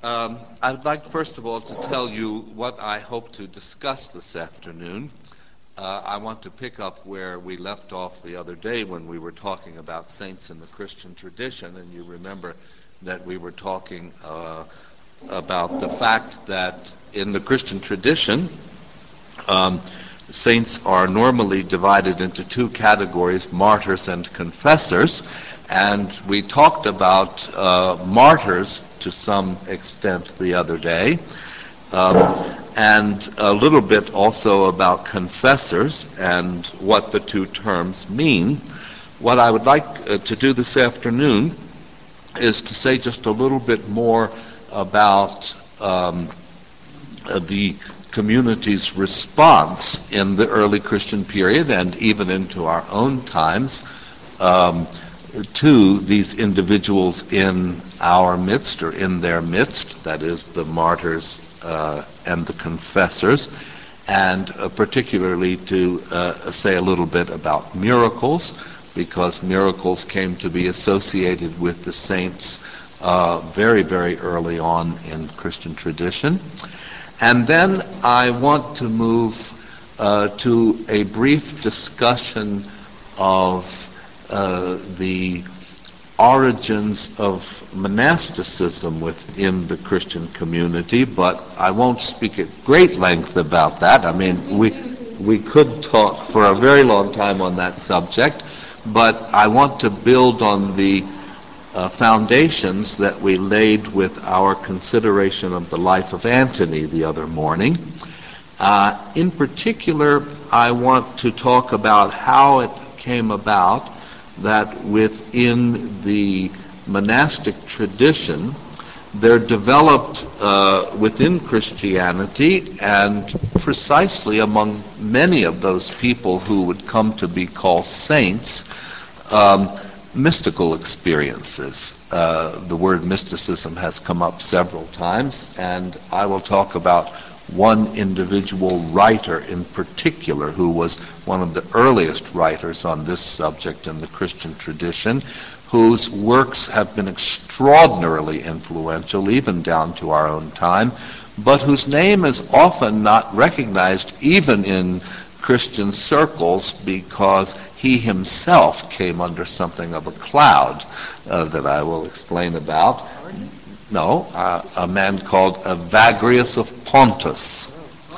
I'd like, first of all, to tell you what I hope to discuss this afternoon. I want to pick up where we left off the other day when we were talking about saints in the Christian tradition, and you remember that we were talking about the fact that in the Christian tradition, saints are normally divided into two categories, martyrs and confessors. And we talked about martyrs to some extent the other day, and a little bit also about confessors and what the two terms mean. What I would like to do this afternoon is to say just a little bit more about the community's response in the early Christian period and even into our own times to these individuals in our midst or in their midst, that is the martyrs and the confessors, and particularly to say a little bit about miracles, because miracles came to be associated with the saints very, very early on in Christian tradition. And then I want to move to a brief discussion of the origins of monasticism within the Christian community, but I won't speak at great length about that. I mean, we could talk for a very long time on that subject, but I want to build on the foundations that we laid with our consideration of the life of Antony the other morning. In particular, I want to talk about how it came about that within the monastic tradition there developed within Christianity, and precisely among many of those people who would come to be called saints, mystical experiences. The word mysticism has come up several times, and I will talk about one individual writer in particular who was one of the earliest writers on this subject in the Christian tradition, whose works have been extraordinarily influential even down to our own time, but whose name is often not recognized even in Christian circles because he himself came under something of a cloud that I will explain about. No, a man called Evagrius of Pontus.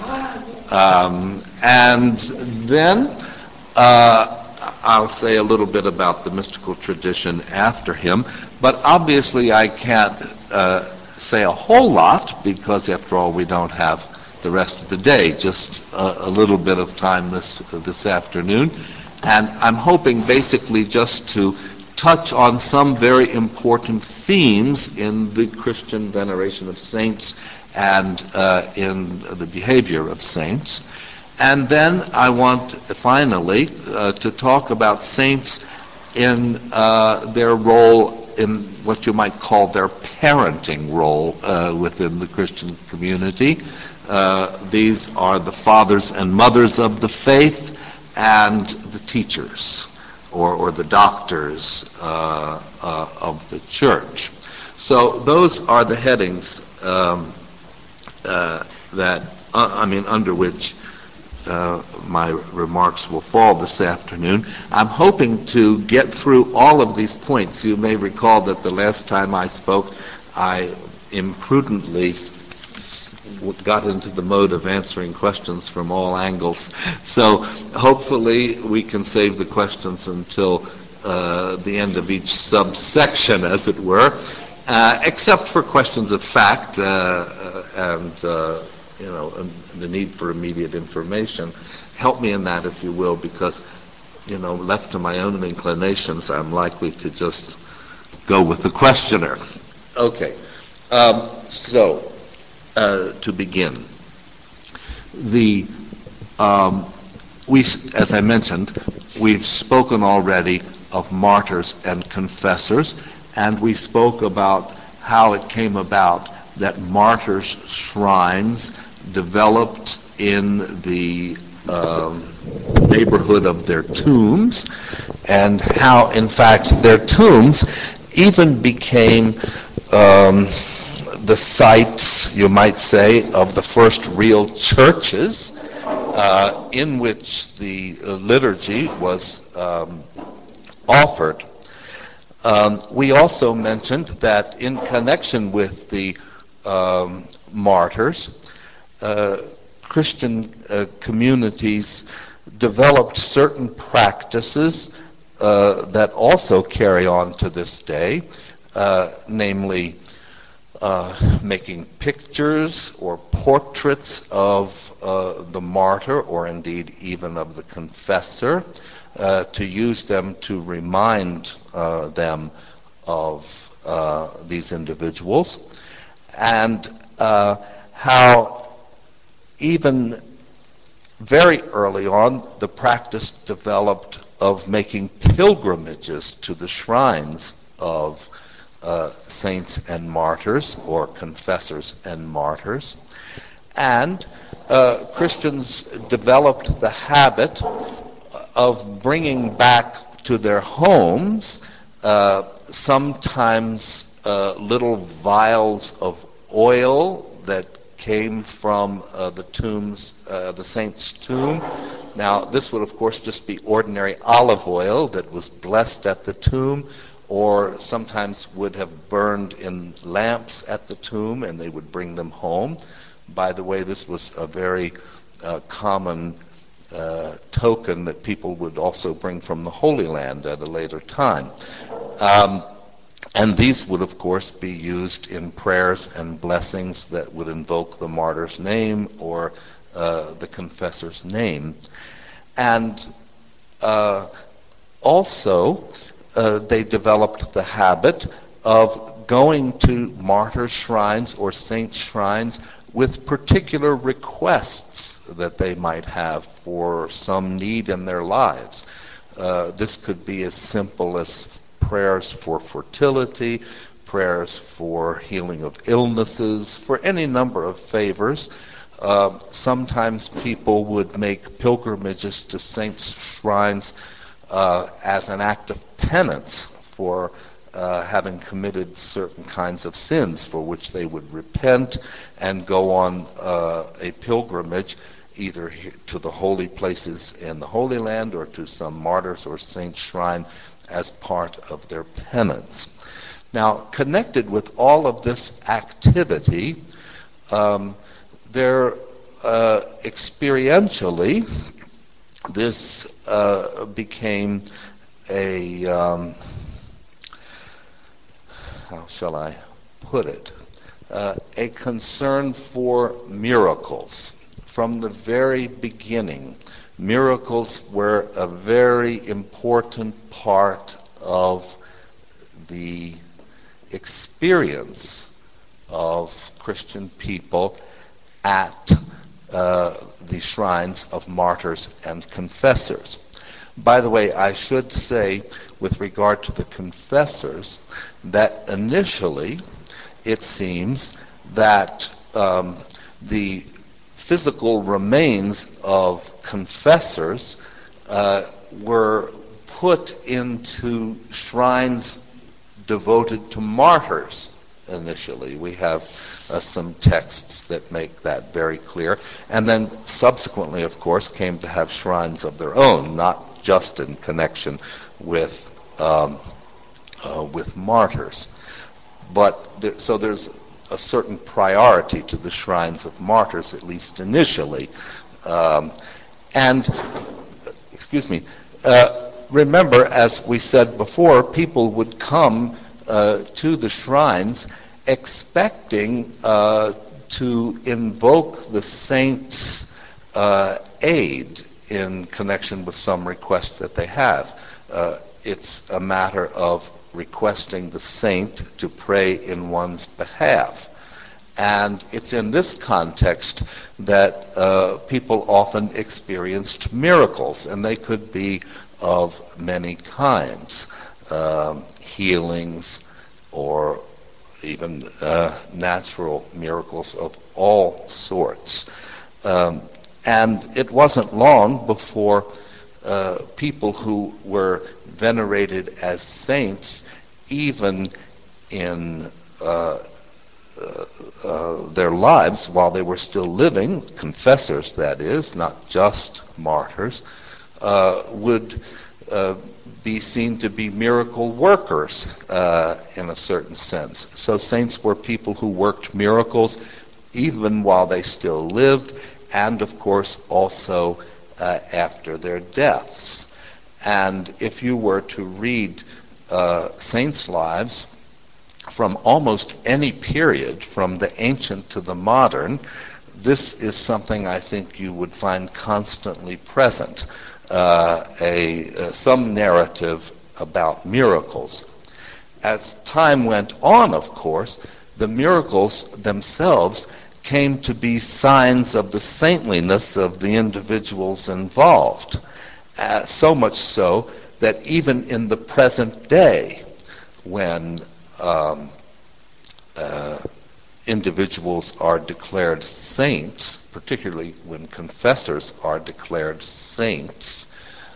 And then I'll say a little bit about the mystical tradition after him, but obviously I can't say a whole lot because, after all, we don't have the rest of the day, just a little bit of time this afternoon. And I'm hoping basically just to touch on some very important themes in the Christian veneration of saints and in the behavior of saints. And then I want, finally, to talk about saints in their role in what you might call their parenting role within the Christian community. These are the fathers and mothers of the faith and the teachers, or the doctors of the church. So those are the headings under which my remarks will fall this afternoon. I'm hoping to get through all of these points. You may recall that the last time I spoke, I imprudently got into the mode of answering questions from all angles. So hopefully we can save the questions until the end of each subsection, as it were, except for questions of fact and the need for immediate information. Help me in that, if you will, because, left to my own inclinations, I'm likely to just go with the questioner. Okay. So, to begin, as I mentioned, we've spoken already of martyrs and confessors, and we spoke about how it came about that martyrs' shrines developed in the neighborhood of their tombs, and how, in fact, their tombs even became the sites, you might say, of the first real churches in which the liturgy was offered. We also mentioned that in connection with the martyrs, Christian communities developed certain practices that also carry on to this day, namely making pictures or portraits of the martyr, or indeed even of the confessor, to use them to remind them of these individuals, and how even very early on the practice developed of making pilgrimages to the shrines of saints and martyrs, or confessors and martyrs. And Christians developed the habit of bringing back to their homes sometimes little vials of oil that came from the saint's tomb. Now, this would, of course, just be ordinary olive oil that was blessed at the tomb, or sometimes would have burned in lamps at the tomb, and they would bring them home. By the way, this was a very common token that people would also bring from the Holy Land at a later time. And these would, of course, be used in prayers and blessings that would invoke the martyr's name or the confessor's name. And also, they developed the habit of going to martyr shrines or saint shrines with particular requests that they might have for some need in their lives. This could be as simple as prayers for fertility, prayers for healing of illnesses, for any number of favors. Sometimes people would make pilgrimages to saints' shrines as an act of penance for having committed certain kinds of sins, for which they would repent and go on a pilgrimage either to the holy places in the Holy Land or to some martyr's or saint's shrine as part of their penance. Now, connected with all of this activity, there experientially, this became a, how shall I put it, a concern for miracles. From the very beginning, miracles were a very important part of the experience of Christian people at the shrines of martyrs and confessors. By the way, I should say, with regard to the confessors, that initially it seems that the physical remains of confessors were put into shrines devoted to martyrs initially. We have some texts that make that very clear. And then subsequently, of course, came to have shrines of their own, not just in connection with martyrs. But so there's a certain priority to the shrines of martyrs, at least initially. Remember, as we said before, people would come to the shrines expecting to invoke the saint's aid in connection with some request that they have. It's a matter of requesting the saint to pray in one's behalf. And it's in this context that people often experienced miracles, and they could be of many kinds, healings or even natural miracles of all sorts. And it wasn't long before people who were venerated as saints, even in their lives while they were still living, confessors that is, not just martyrs, would be seen to be miracle workers in a certain sense. So saints were people who worked miracles even while they still lived, and of course also after their deaths. And if you were to read saints' lives from almost any period, from the ancient to the modern, this is something I think you would find constantly present, some narrative about miracles. As time went on, of course, the miracles themselves came to be signs of the saintliness of the individuals involved, so much so that even in the present day, when individuals are declared saints, particularly when confessors are declared saints,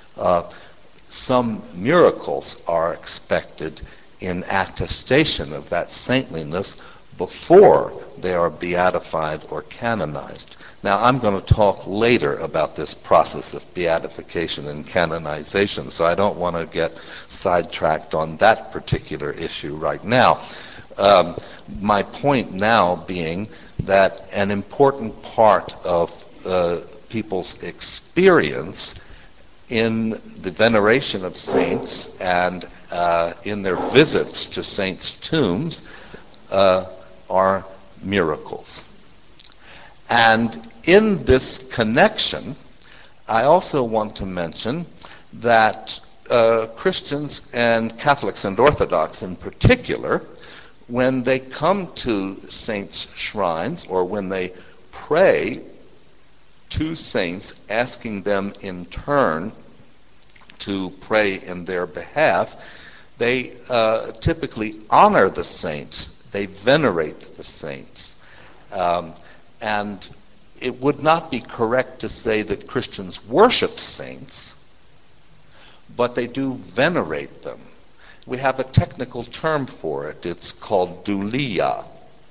some miracles are expected in attestation of that saintliness before they are beatified or canonized. Now, I'm going to talk later about this process of beatification and canonization, so I don't want to get sidetracked on that particular issue right now. My point now being that an important part of people's experience in the veneration of saints and in their visits to saints' tombs are miracles. And in this connection, I also want to mention that Christians and Catholics and Orthodox in particular, when they come to saints' shrines or when they pray to saints, asking them in turn to pray in their behalf, they typically honor the saints. They venerate the saints. And it would not be correct to say that Christians worship saints, but they do venerate them. We have a technical term for it. It's called doulia.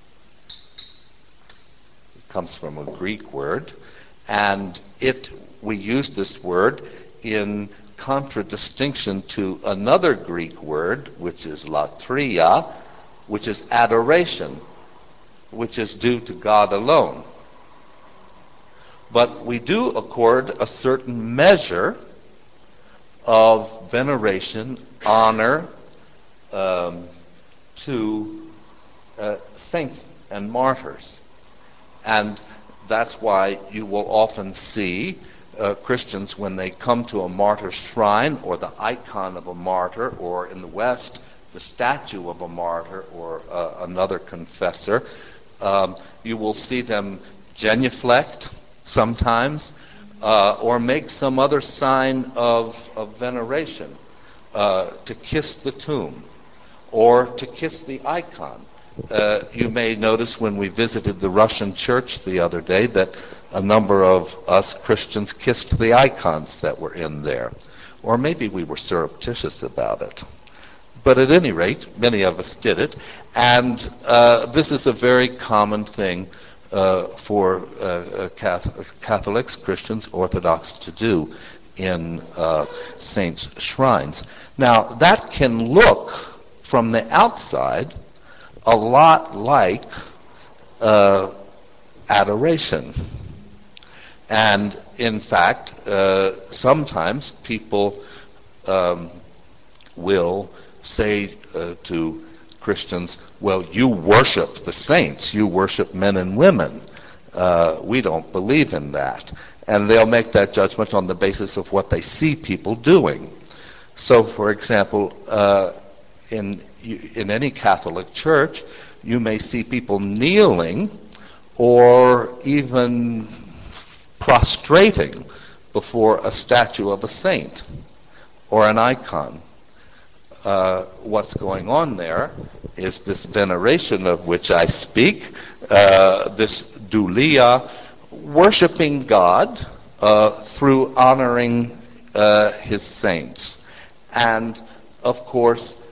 It comes from a Greek word, and we use this word in contradistinction to another Greek word, which is latria, which is adoration, which is due to God alone. But we do accord a certain measure of veneration, honor, to saints and martyrs. And that's why you will often see Christians, when they come to a martyr shrine or the icon of a martyr, or in the West, the statue of a martyr or another confessor, you will see them genuflect sometimes, or make some other sign of veneration, to kiss the tomb or to kiss the icon. You may notice when we visited the Russian church the other day that a number of us Christians kissed the icons that were in there. Or maybe we were surreptitious about it. But at any rate, many of us did it. And this is a very common thing for Catholics, Christians, Orthodox to do in saints' shrines. Now, that can look from the outside a lot like adoration. And in fact, sometimes people will say to Christians, well, you worship the saints, you worship men and women. We don't believe in that. And they'll make that judgment on the basis of what they see people doing. So, for example, in any Catholic church, you may see people kneeling or even prostrating before a statue of a saint or an icon. What's going on there is this veneration of which I speak, this doulia, worshiping God through honoring his saints. And, of course,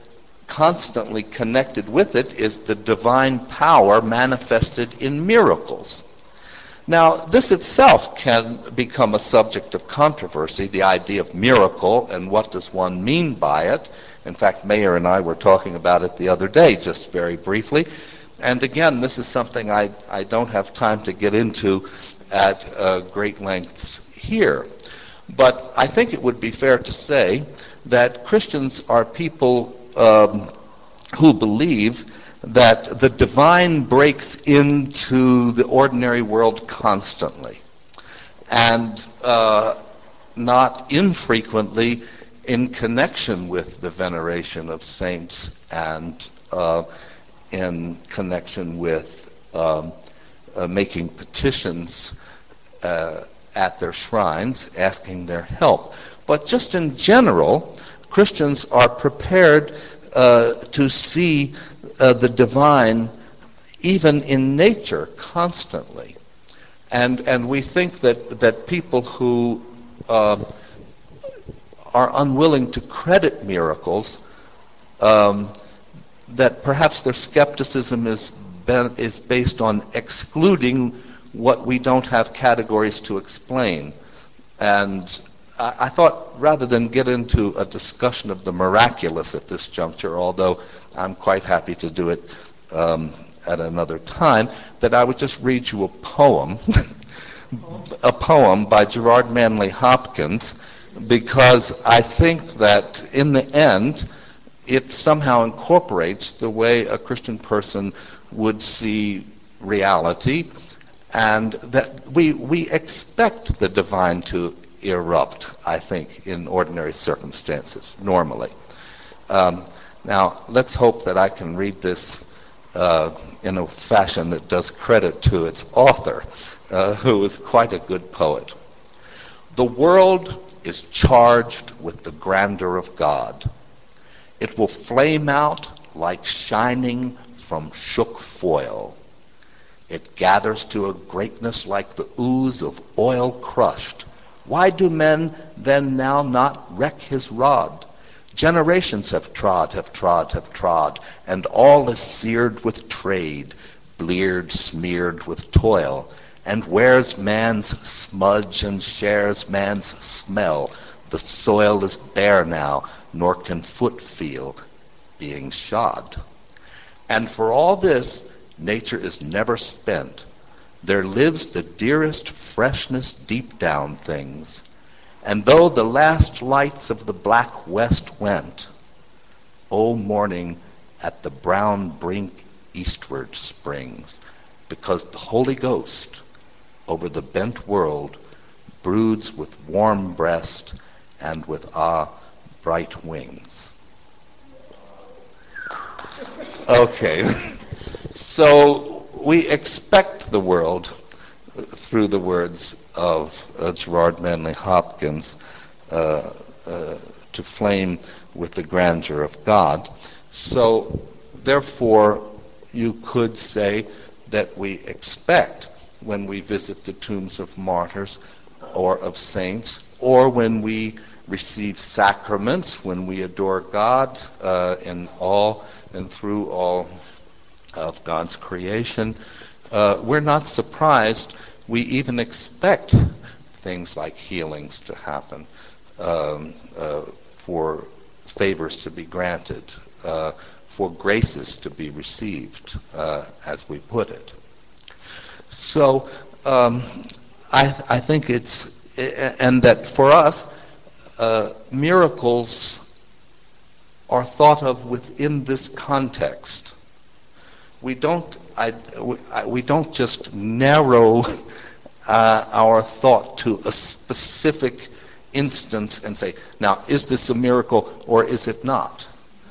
constantly connected with it is the divine power manifested in miracles. Now, this itself can become a subject of controversy, the idea of miracle and what does one mean by it. In fact, Mayer and I were talking about it the other day, just very briefly. And again, this is something I don't have time to get into at great lengths here. But I think it would be fair to say that Christians are people who believe that the divine breaks into the ordinary world constantly, and not infrequently in connection with the veneration of saints and in connection with making petitions at their shrines, asking their help. But just in general, Christians are prepared to see the divine even in nature constantly. And we think that people who are unwilling to credit miracles, that perhaps their skepticism is based on excluding what we don't have categories to explain. And I thought, rather than get into a discussion of the miraculous at this juncture, although I'm quite happy to do it at another time, that I would just read you a poem, a poem by Gerard Manley Hopkins, because I think that in the end, it somehow incorporates the way a Christian person would see reality, and that we expect the divine to erupt, I think, in ordinary circumstances, normally. Now, let's hope that I can read this in a fashion that does credit to its author, who is quite a good poet. The world is charged with the grandeur of God. It will flame out like shining from shook foil. It gathers to a greatness like the ooze of oil crushed. Why do men then now not wreck his rod? Generations have trod, and all is seared with trade, bleared, smeared with toil, and wears man's smudge and shares man's smell. The soil is bare now, nor can foot feel being shod. And for all this, nature is never spent. There lives the dearest freshness deep down things. And though the last lights of the black west went, O morning at the brown brink eastward springs, because the Holy Ghost over the bent world broods with warm breast and with bright wings. Okay, so we expect the world through the words of Gerard Manley Hopkins to flame with the grandeur of God. So therefore you could say that we expect, when we visit the tombs of martyrs or of saints, or when we receive sacraments, when we adore God in all and through all of God's creation, we're not surprised. We even expect things like healings to happen, for favors to be granted, for graces to be received, as we put it. So I think it's, and that for us, miracles are thought of within this context. We don't just narrow our thought to a specific instance and say, now, is this a miracle or is it not?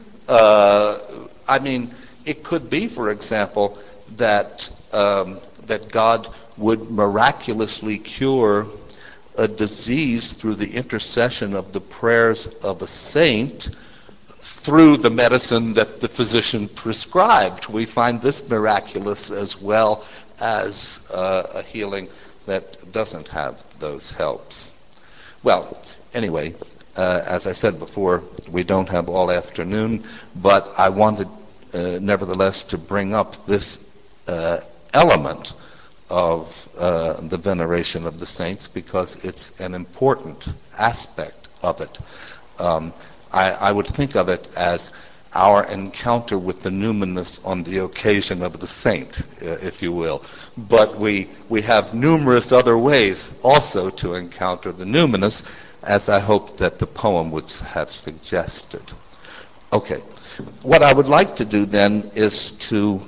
I mean, it could be, for example, that God would miraculously cure a disease through the intercession of the prayers of a saint through the medicine that the physician prescribed. We find this miraculous as well as a healing that doesn't have those helps. Well, anyway, As I said before, we don't have all afternoon, but I wanted nevertheless to bring up this element of the veneration of the saints because it's an important aspect of it. I would think of it as our encounter with the numinous on the occasion of the saint, if you will. But we have numerous other ways also to encounter the numinous, as I hope that the poem would have suggested. Okay. What I would like to do then is to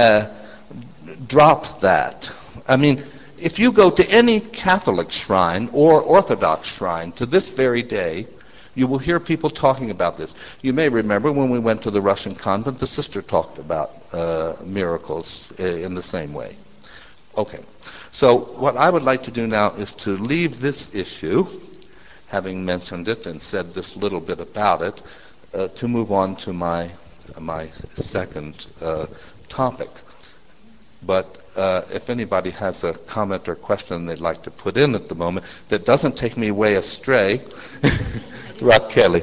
drop that. I mean, if you go to any Catholic shrine or Orthodox shrine to this very day, you will hear people talking about this. You may remember when we went to the Russian convent, the sister talked about miracles in the same way. Okay. So what I would like to do now is to leave this issue, having mentioned it and said this little bit about it, to move on to my second topic. But if anybody has a comment or question they'd like to put in at the moment that doesn't take me way astray, Rob Kelly.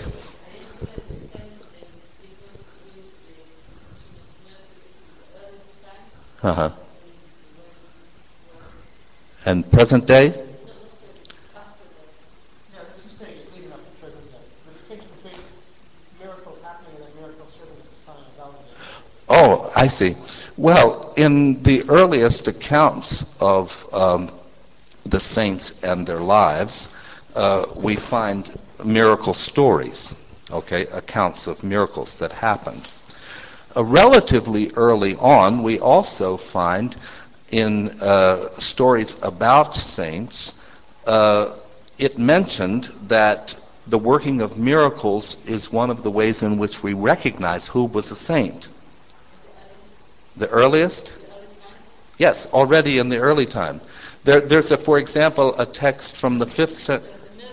Uh-huh. And present day? Yeah, there's two stages leading up to present day. The distinction between miracles happening and then miracles serving as a sign of validation. Oh, I see. Well, in the earliest accounts of the saints and their lives, we find miracle stories, okay, accounts of miracles that happened. Relatively early on, we also find in stories about saints, it mentioned that the working of miracles is one of the ways in which we recognize who was a saint. The earliest? Yes, already in the early time. There's, for example, a text from the 5th century.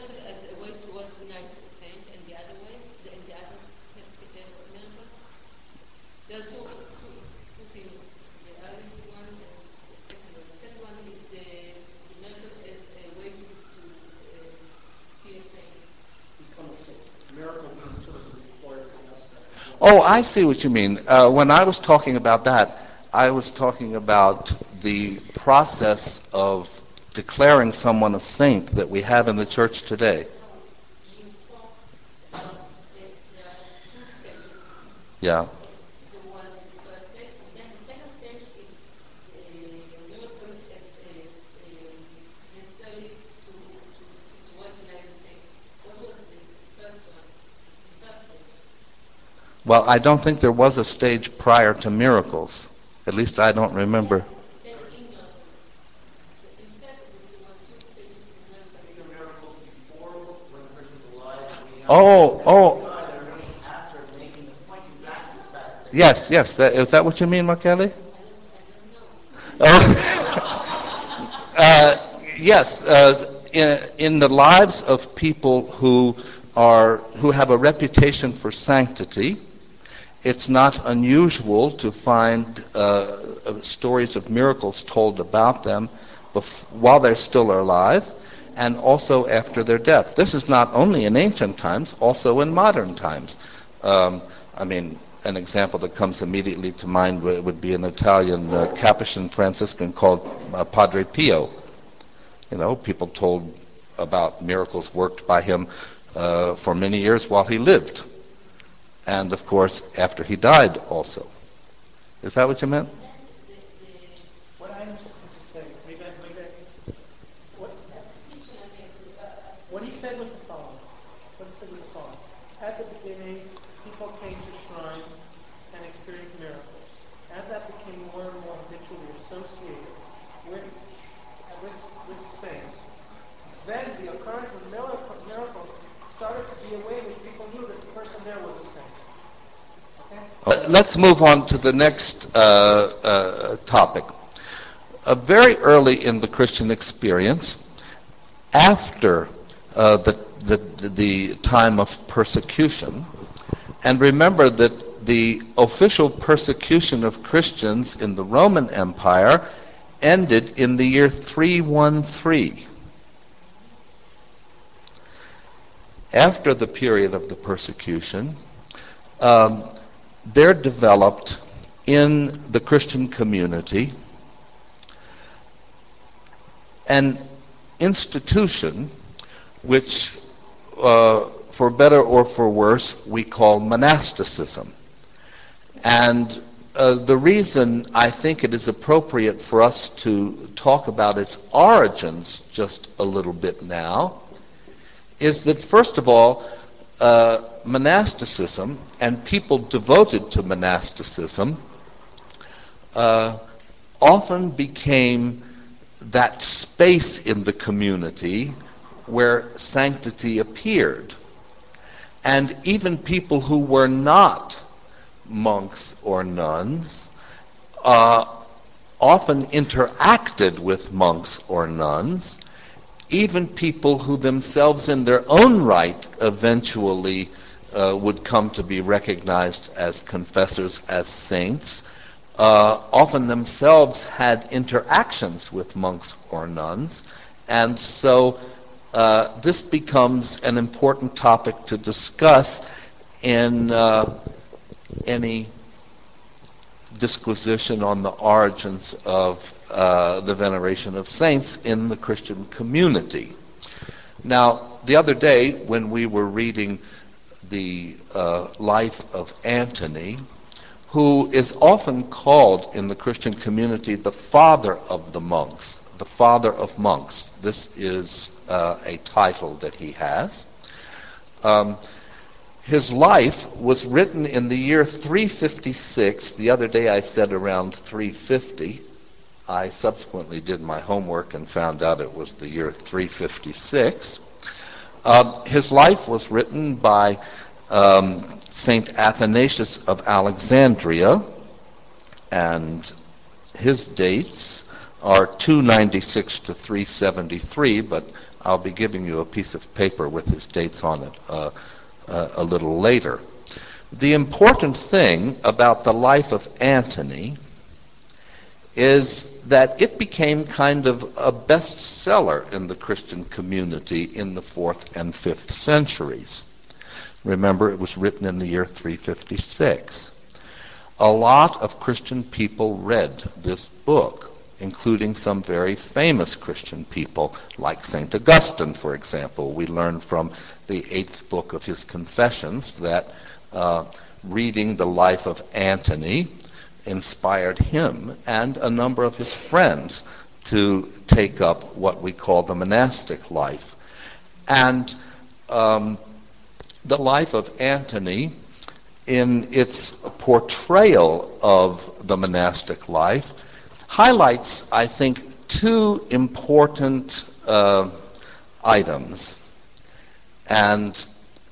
Oh, I see what you mean. When I was talking about that, I was talking about the process of declaring someone a saint that we have in the church today. Yeah. Well, I don't think there was a stage prior to miracles. At least I don't remember. Oh. Yes. Is that what you mean, Markelli? Yes. In the lives of people who have a reputation for sanctity, it's not unusual to find stories of miracles told about them while they're still alive and also after their death. This is not only in ancient times, also in modern times. I mean, an example that comes immediately to mind would be an Italian Capuchin Franciscan called Padre Pio. You know, people told about miracles worked by him for many years while he lived. And, of course, after he died also. Is that what you meant? What I understood him to say, what he said was the following. At the beginning, people came to shrines and experienced miracles. As that became more and more habitually associated with saints, then the occurrence of miracles started to be a way in which people knew that the person there was a saint. Okay? Let's move on to the next topic. Very early in the Christian experience, after the time of persecution, and remember that the official persecution of Christians in the Roman Empire ended in the year 313. after the period of the persecution, there developed in the Christian community an institution which, for better or for worse, we call monasticism. And the reason I think it is appropriate for us to talk about its origins just a little bit now is that, first of all, monasticism and people devoted to monasticism often became that space in the community where sanctity appeared. And even people who were not monks or nuns often interacted with monks or nuns. Even people who themselves in their own right eventually would come to be recognized as confessors, as saints, often themselves had interactions with monks or nuns. And so this becomes an important topic to discuss in any disquisition on the origins of the veneration of saints in the Christian community. Now, the other day when we were reading the life of Antony, who is often called in the Christian community the father of the monks, the father of monks. This is a title that he has. His life was written in the year 356. The other day I said around 350. I subsequently did my homework and found out it was the year 356. His life was written by St. Athanasius of Alexandria, and his dates are 296 to 373, but I'll be giving you a piece of paper with his dates on it a little later. The important thing about the life of Antony is that it became kind of a bestseller in the Christian community in the 4th and 5th centuries. Remember, it was written in the year 356. A lot of Christian people read this book, including some very famous Christian people, like St. Augustine, for example. We learn from the 8th book of his Confessions that reading the life of Antony inspired him and a number of his friends to take up what we call the monastic life. And the life of Antony, in its portrayal of the monastic life, highlights, I think, two important items. And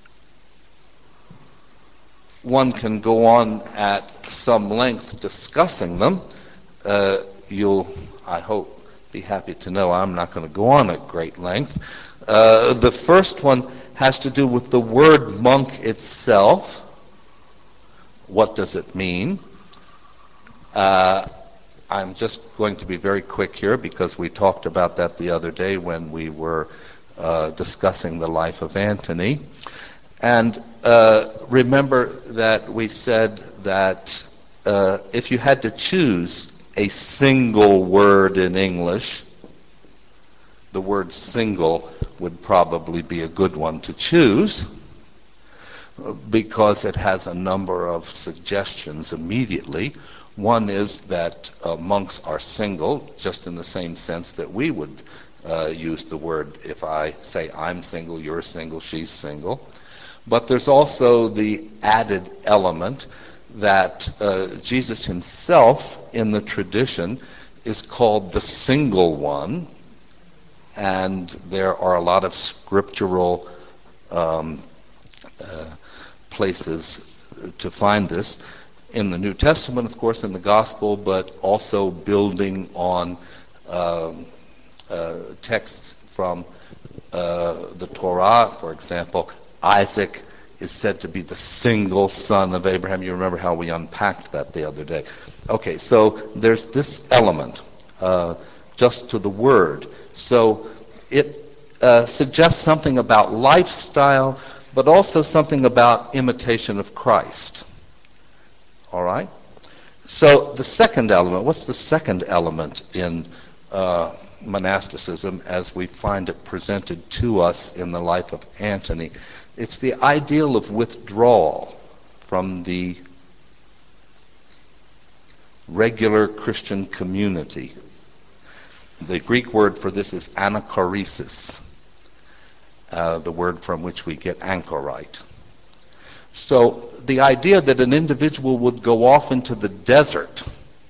one can go on at some length discussing them. You'll, I hope, be happy to know I'm not going to go on at great length. The first one has to do with the word monk itself. What does it mean? I'm just going to be very quick here because we talked about that the other day when we were discussing the life of Antony. And remember that we said that if you had to choose a single word in English, the word single would probably be a good one to choose because it has a number of suggestions immediately. One is that monks are single, just in the same sense that we would use the word if I say I'm single, you're single, she's single. But there's also the added element that Jesus himself in the tradition is called the single one, and there are a lot of scriptural places to find this in the New Testament, of course, in the Gospel, but also building on texts from the Torah. For example, Isaac is said to be the single son of Abraham. You remember how we unpacked that the other day. Okay, so there's this element just to the word. So it suggests something about lifestyle, but also something about imitation of Christ. All right? So the second element, what's the second element in monasticism as we find it presented to us in the life of Antony? It's the ideal of withdrawal from the regular Christian community. The Greek word for this is anachoresis, the word from which we get anchorite. So the idea that an individual would go off into the desert,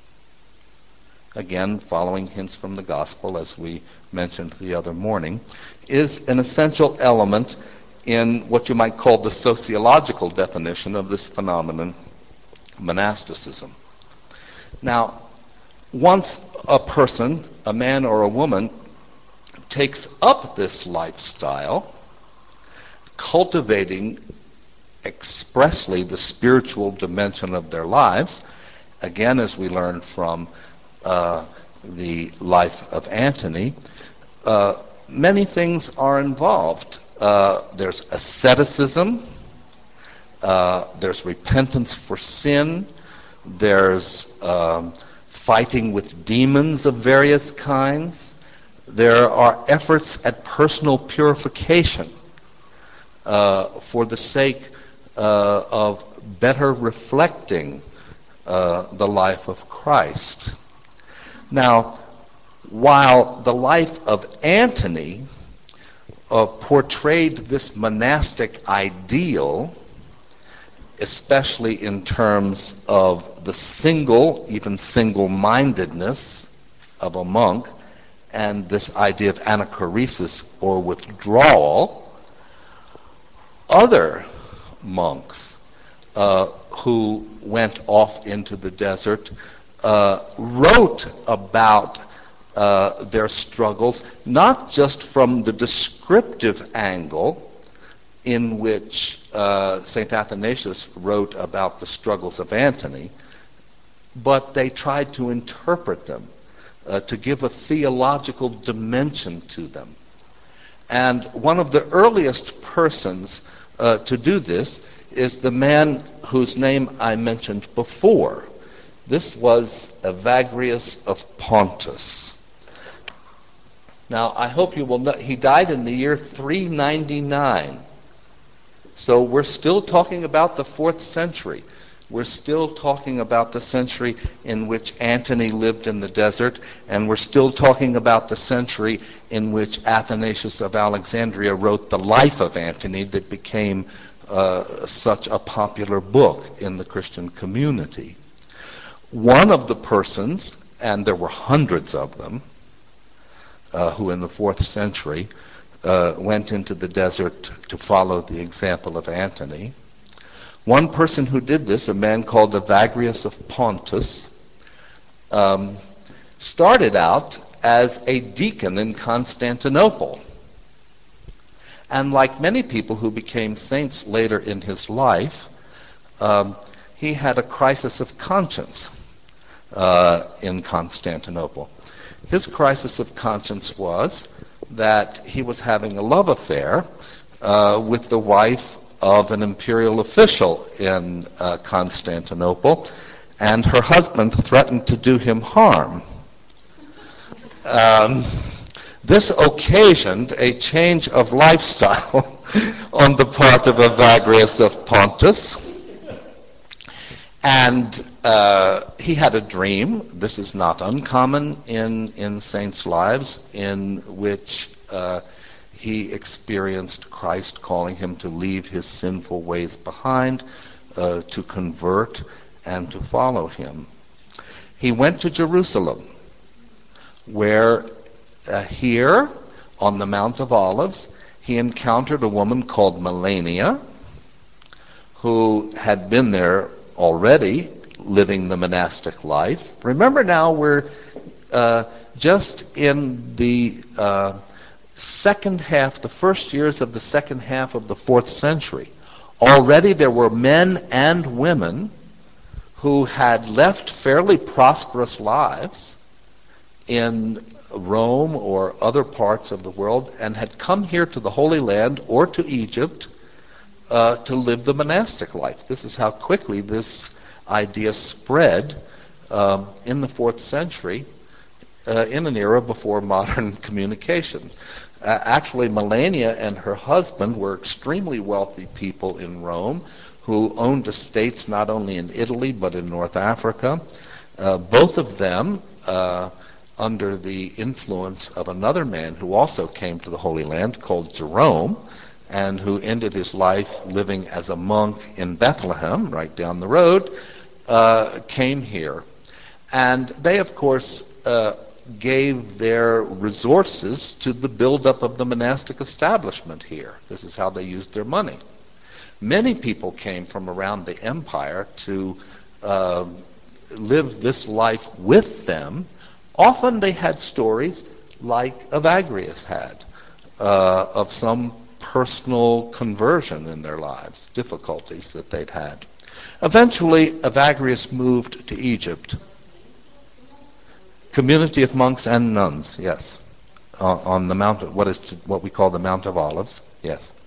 again following hints from the gospel as we mentioned the other morning, is an essential element in what you might call the sociological definition of this phenomenon, monasticism. Now, once a person, a man or a woman, takes up this lifestyle, cultivating expressly the spiritual dimension of their lives, again as we learn from the life of Antony, many things are involved. There's asceticism, there's repentance for sin, there's fighting with demons of various kinds. There are efforts at personal purification for the sake of better reflecting the life of Christ. Now, while the life of Antony portrayed this monastic ideal, especially in terms of the even single-mindedness of a monk, and this idea of anachoresis or withdrawal, other monks who went off into the desert wrote about their struggles, not just from the descriptive angle in which St. Athanasius wrote about the struggles of Antony, but they tried to interpret them, to give a theological dimension to them. And one of the earliest persons to do this is the man whose name I mentioned before. This was Evagrius of Pontus. Now, I hope you will know, he died in the year 399. So we're still talking about the 4th century. We're still talking about the century in which Antony lived in the desert, and we're still talking about the century in which Athanasius of Alexandria wrote the life of Antony that became such a popular book in the Christian community. One of the persons, and there were hundreds of them, who in the 4th century went into the desert to follow the example of Antony. One person who did this, a man called Evagrius of Pontus, started out as a deacon in Constantinople. And like many people who became saints later in his life, he had a crisis of conscience in Constantinople. His crisis of conscience was that he was having a love affair with the wife of an imperial official in Constantinople, and her husband threatened to do him harm. This occasioned a change of lifestyle on the part of Evagrius of Pontus. And he had a dream. This is not uncommon in saints' lives, in which he experienced Christ calling him to leave his sinful ways behind, to convert, and to follow him. He went to Jerusalem, where here on the Mount of Olives, he encountered a woman called Melania, who had been there already living the monastic life. Remember now, we're just in the second half, the first years of the second half of the 4th century. Already there were men and women who had left fairly prosperous lives in Rome or other parts of the world and had come here to the Holy Land or to Egypt to live the monastic life. This is how quickly this idea spread in the 4th century in an era before modern communication. Actually, Melania and her husband were extremely wealthy people in Rome who owned estates not only in Italy but in North Africa. Both of them, under the influence of another man who also came to the Holy Land called Jerome, and who ended his life living as a monk in Bethlehem, right down the road, came here. And they, of course, gave their resources to the buildup of the monastic establishment here. This is how they used their money. Many people came from around the empire to live this life with them. Often they had stories like Evagrius had, of some personal conversion in their lives, difficulties that they'd had. Eventually, Evagrius moved to Egypt. Community of monks and nuns, yes, on the Mount, what we call the Mount of Olives, yes.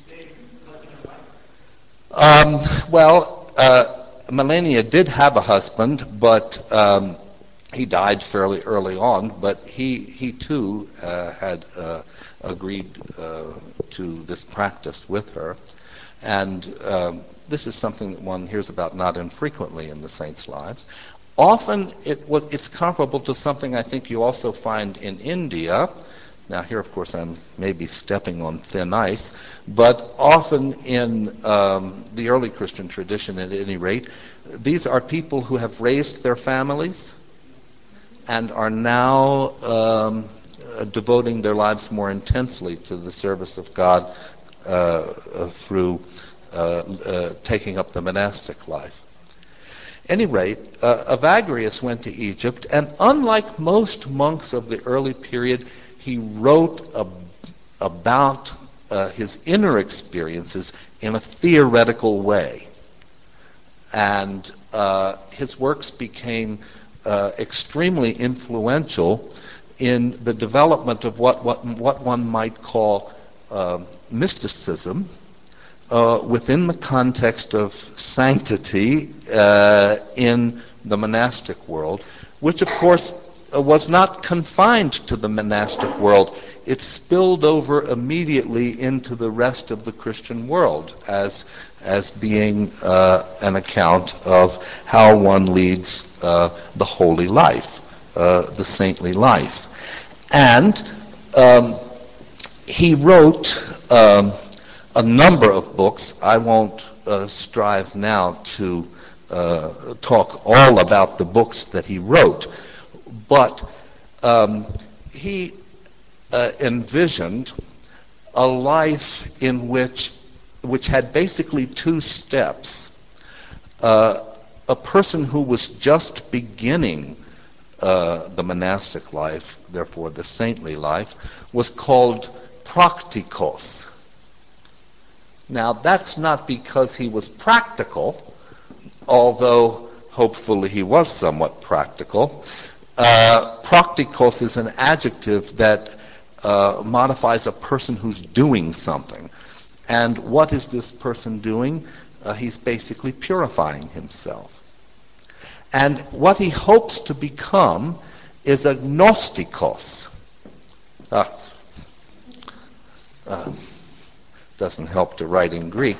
Melania did have a husband, but he died fairly early on. But he too had agreed to this practice with her, and this is something that one hears about not infrequently in the saints' lives. Often it's comparable to something I think you also find in India. Now here, of course, I'm maybe stepping on thin ice, but often in the early Christian tradition, at any rate, these are people who have raised their families and are now devoting their lives more intensely to the service of God through taking up the monastic life. Any rate, Evagrius went to Egypt, and unlike most monks of the early period, he wrote about his inner experiences in a theoretical way. And his works became extremely influential in the development of what one might call mysticism, within the context of sanctity in the monastic world, which of course was not confined to the monastic world. It spilled over immediately into the rest of the Christian world as being an account of how one leads the holy life, the saintly life. And he wrote a number of books. I won't strive now to talk all about the books that he wrote, but he envisioned a life in which had basically two steps. A person who was just beginning the monastic life, therefore the saintly life, was called praktikos. Now, that's not because he was practical, although hopefully he was somewhat practical. Praktikos is an adjective that modifies a person who's doing something. And what is this person doing? He's basically purifying himself. And what he hopes to become is a gnostikos. Doesn't help to write in Greek.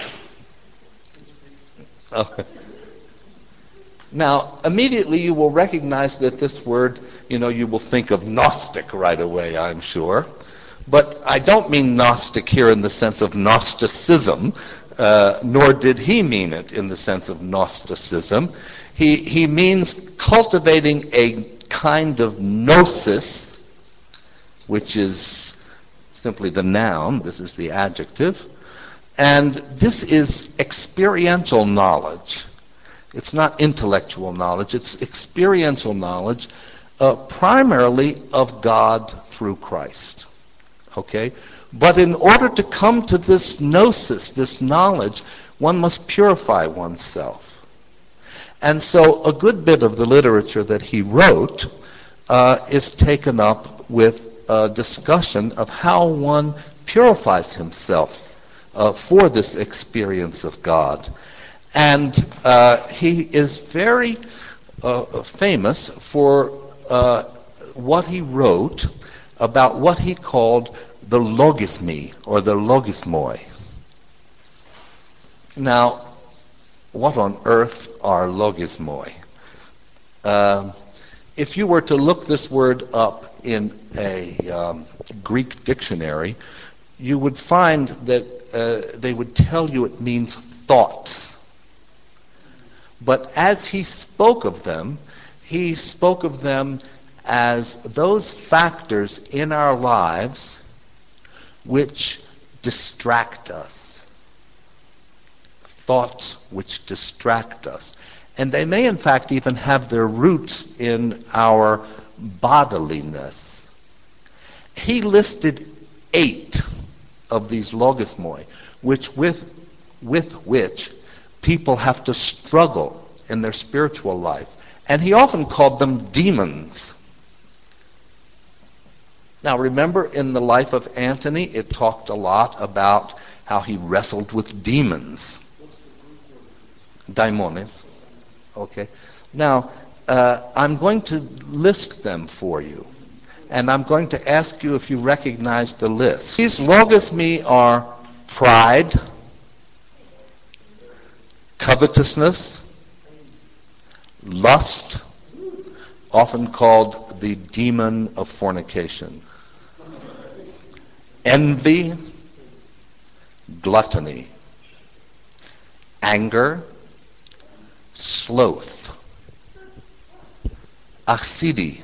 Now, immediately you will recognize that this word, you will think of Gnostic right away, I'm sure. But I don't mean Gnostic here in the sense of Gnosticism, nor did he mean it in the sense of Gnosticism. He means cultivating a kind of gnosis, which is simply the noun, this is the adjective, and this is experiential knowledge. It's not intellectual knowledge, it's experiential knowledge, primarily of God through Christ. Okay? But in order to come to this gnosis, this knowledge, one must purify oneself. And so a good bit of the literature that he wrote is taken up with a discussion of how one purifies himself for this experience of God. And he is very famous for what he wrote about what he called the logismi, or the logismoi. Now, what on earth are logismoi? If you were to look this word up in a Greek dictionary, you would find that they would tell you it means thoughts. But as he spoke of them as those factors in our lives which distract us. Thoughts which distract us. And they may in fact even have their roots in our bodiliness. He listed 8 of these logismoi, with which people have to struggle in their spiritual life. And he often called them demons. Now remember, in the life of Antony, it talked a lot about how he wrestled with demons. Daimones. Okay. Now, I'm going to list them for you. And I'm going to ask you if you recognize the list. These logismi are pride, covetousness, lust, often called the demon of fornication, envy, gluttony, anger, sloth, akedia,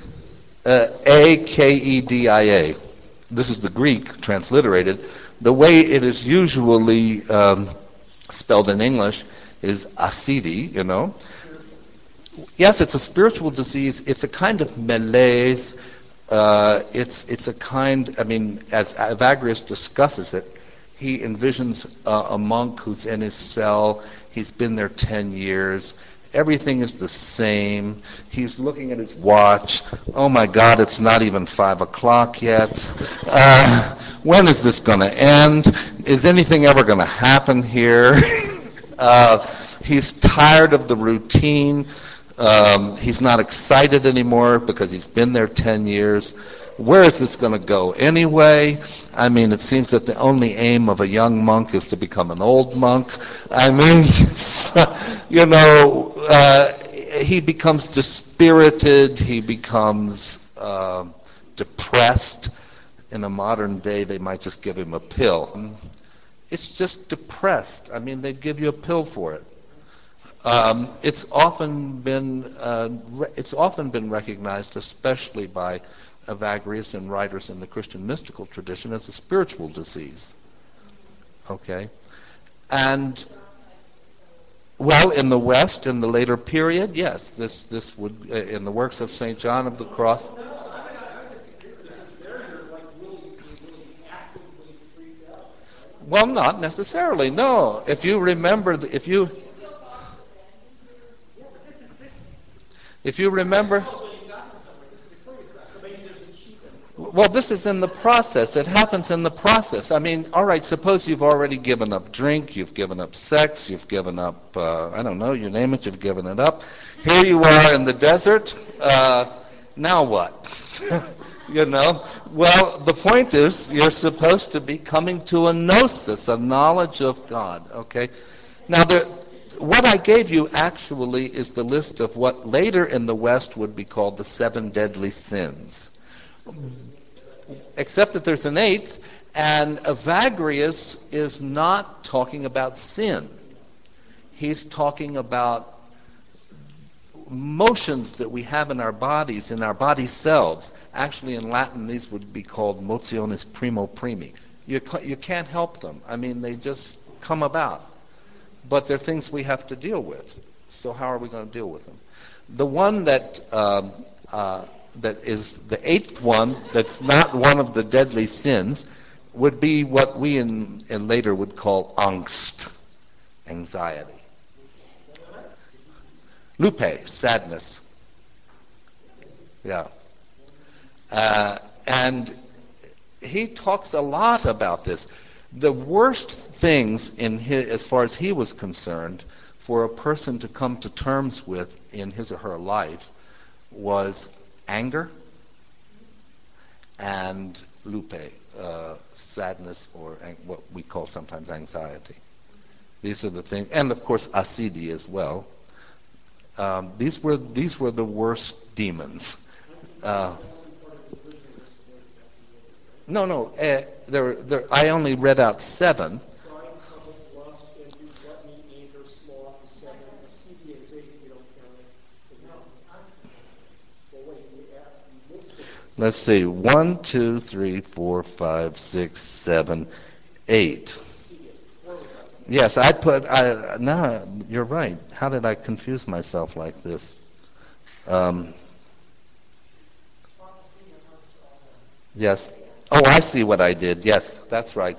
akedia. This is the Greek transliterated. The way it is usually spelled in English is asidi, you know. Yes, it's a spiritual disease. It's a kind of malaise. It's a kind, I mean, as Evagrius discusses it, he envisions a monk who's in his cell. He's been there 10 years. Everything is the same. He's looking at his watch. Oh my God, it's not even 5 o'clock yet. When is this going to end? Is anything ever going to happen here? He's tired of the routine. He's not excited anymore because he's been there 10 years. Where is this going to go anyway? I mean, it seems that the only aim of a young monk is to become an old monk. I mean, you know, he becomes dispirited. He becomes depressed. In a modern day, they might just give him a pill. It's just depressed. I mean, they'd give you a pill for it. It's often been recognized, especially by Evagrius and writers in the Christian mystical tradition, as a spiritual disease. Okay, and well, in the West, in the later period, yes, this would in the works of Saint John of the Cross. Well, not necessarily. No, if you remember, if you remember. Well, this is in the process. It happens in the process. I mean, all right, suppose you've already given up drink, you've given up sex, you've given up, I don't know, you name it, you've given it up. Here you are in the desert. Now what? You know? Well, the point is, you're supposed to be coming to a gnosis, a knowledge of God, okay? Now, what I gave you actually is the list of what later in the West would be called the 7 deadly sins. Except that there's an 8th, and Evagrius is not talking about sin. He's talking about motions that we have in our bodies, in our body selves. Actually, in Latin, these would be called motiones primo primi. You can't help them. I mean, they just come about. But they're things we have to deal with. So how are we going to deal with them? The one that is the 8th one, that's not one of the deadly sins, would be what we in later would call angst, anxiety. Lupe, sadness. Yeah. And he talks a lot about this. The worst things as far as he was concerned, for a person to come to terms with in his or her life was anger and lupe, sadness, or what we call sometimes anxiety. These are the things, and of course asidi as well. These were the worst demons. No. I only read out 7. Pride, covet, lust, envy, gluttony, anger, sloth, the 7. The CDA is 8, you don't count it. No, well, wait, you listed it. Let's see. 1, 2, 3, 4, 5, 6, 7, 8. Yes, no, you're right. How did I confuse myself like this? Yes. Oh, I see what I did. Yes, that's right.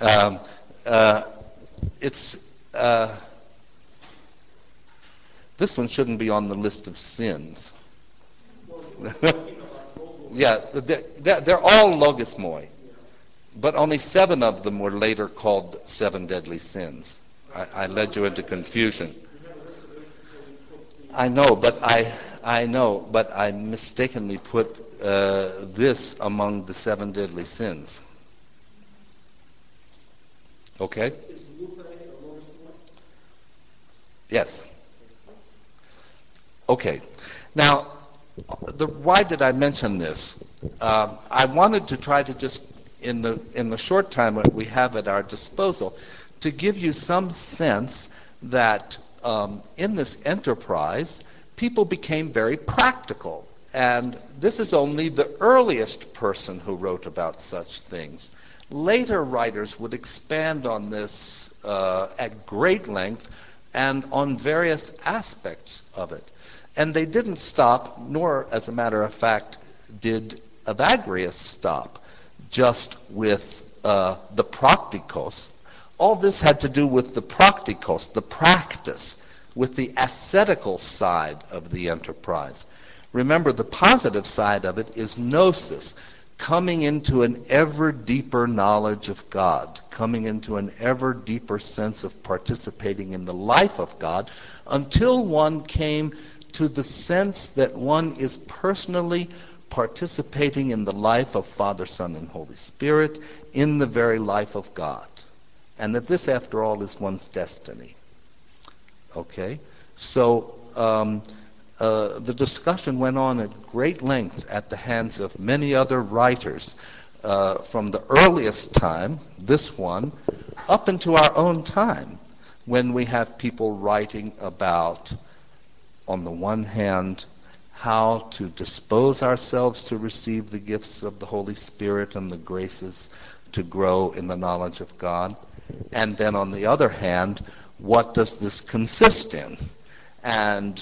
This one shouldn't be on the list of sins. Yeah, they're all logismoi, but only 7 of them were later called 7 deadly sins. I led you into confusion. I know, but I mistakenly put this among the 7 deadly sins. Okay? Yes. Okay. Now, why did I mention this? I wanted to try to just, in the short time that we have at our disposal, to give you some sense that in this enterprise, people became very practical. And this is only the earliest person who wrote about such things. Later writers would expand on this at great length and on various aspects of it. And they didn't stop, nor, as a matter of fact, did Evagrius stop just with the praktikos. All this had to do with the praktikos, the practice, with the ascetical side of the enterprise. Remember, the positive side of it is gnosis, coming into an ever deeper knowledge of God, coming into an ever deeper sense of participating in the life of God, until one came to the sense that one is personally participating in the life of Father, Son, and Holy Spirit, in the very life of God. And that this, after all, is one's destiny. Okay? So, the discussion went on at great length at the hands of many other writers from the earliest time, this one, up into our own time, when we have people writing about, on the one hand, how to dispose ourselves to receive the gifts of the Holy Spirit and the graces to grow in the knowledge of God, and then on the other hand, what does this consist in? And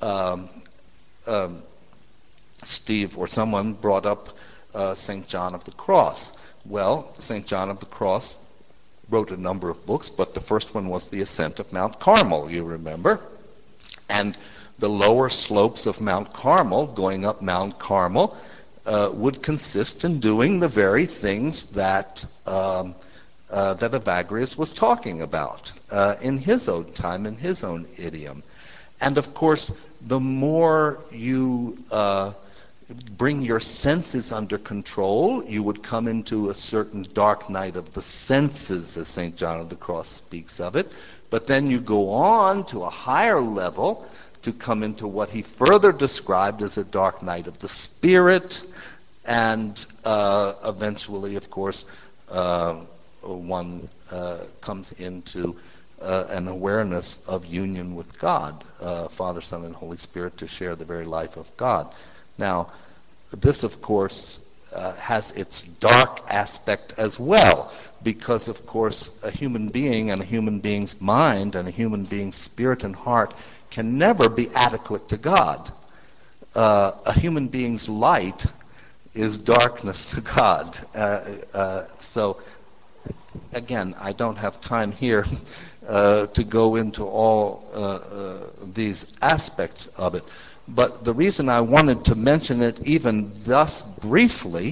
Steve or someone brought up St. John of the Cross. Well, St. John of the Cross wrote a number of books, but the first one was The Ascent of Mount Carmel, you remember. And the lower slopes of Mount Carmel, going up Mount Carmel, would consist in doing the very things that Evagrius was talking about in his own time, in his own idiom. And of course, the more you bring your senses under control, you would come into a certain dark night of the senses, as St. John of the Cross speaks of it. But then you go on to a higher level to come into what he further described as a dark night of the spirit, and eventually, of course, one comes into an awareness of union with God, Father, Son, and Holy Spirit, to share the very life of God. Now, this, of course, has its dark aspect as well, because, of course, a human being and a human being's mind and a human being's spirit and heart can never be adequate to God. A human being's light is darkness to God. So, again, I don't have time here to go into all these aspects of it. But the reason I wanted to mention it even thus briefly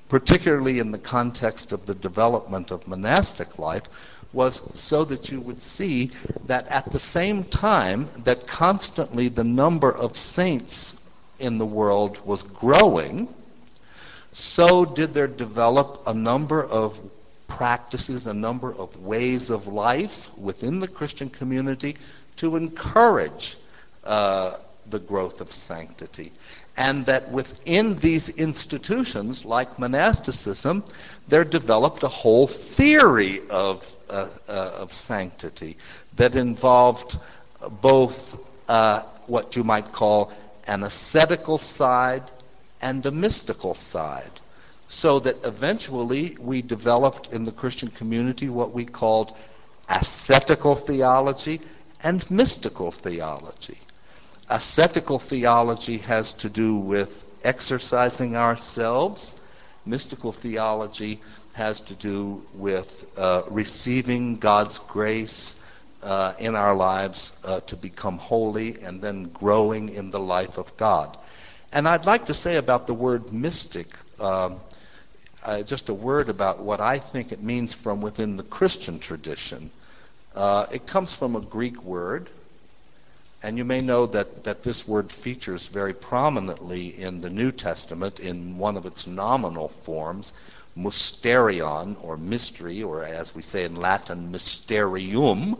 particularly in the context of the development of monastic life, was so that you would see that at the same time that constantly the number of saints in the world was growing, so did there develop a number of practices, a number of ways of life within the Christian community to encourage the growth of sanctity. And that within these institutions, like monasticism, there developed a whole theory of sanctity that involved both what you might call an ascetical side and a mystical side. So that eventually we developed in the Christian community what we called ascetical theology and mystical theology. Ascetical theology has to do with exercising ourselves. Mystical theology has to do with receiving God's grace in our lives to become holy and then growing in the life of God. And I'd like to say about the word mystic, just a word about what I think it means from within the Christian tradition. It comes from a Greek word, and you may know that this word features very prominently in the New Testament in one of its nominal forms, mysterion, or mystery, or as we say in Latin, mysterium.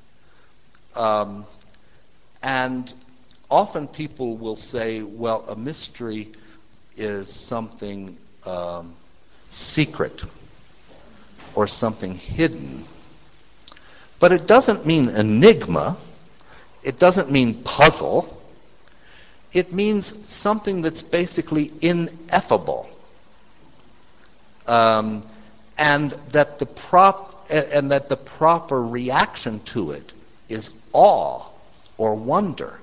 And often people will say, well, a mystery is something secret or something hidden. But it doesn't mean enigma. It doesn't mean puzzle. It means something that's basically ineffable. And that the proper reaction to it is awe or wonder.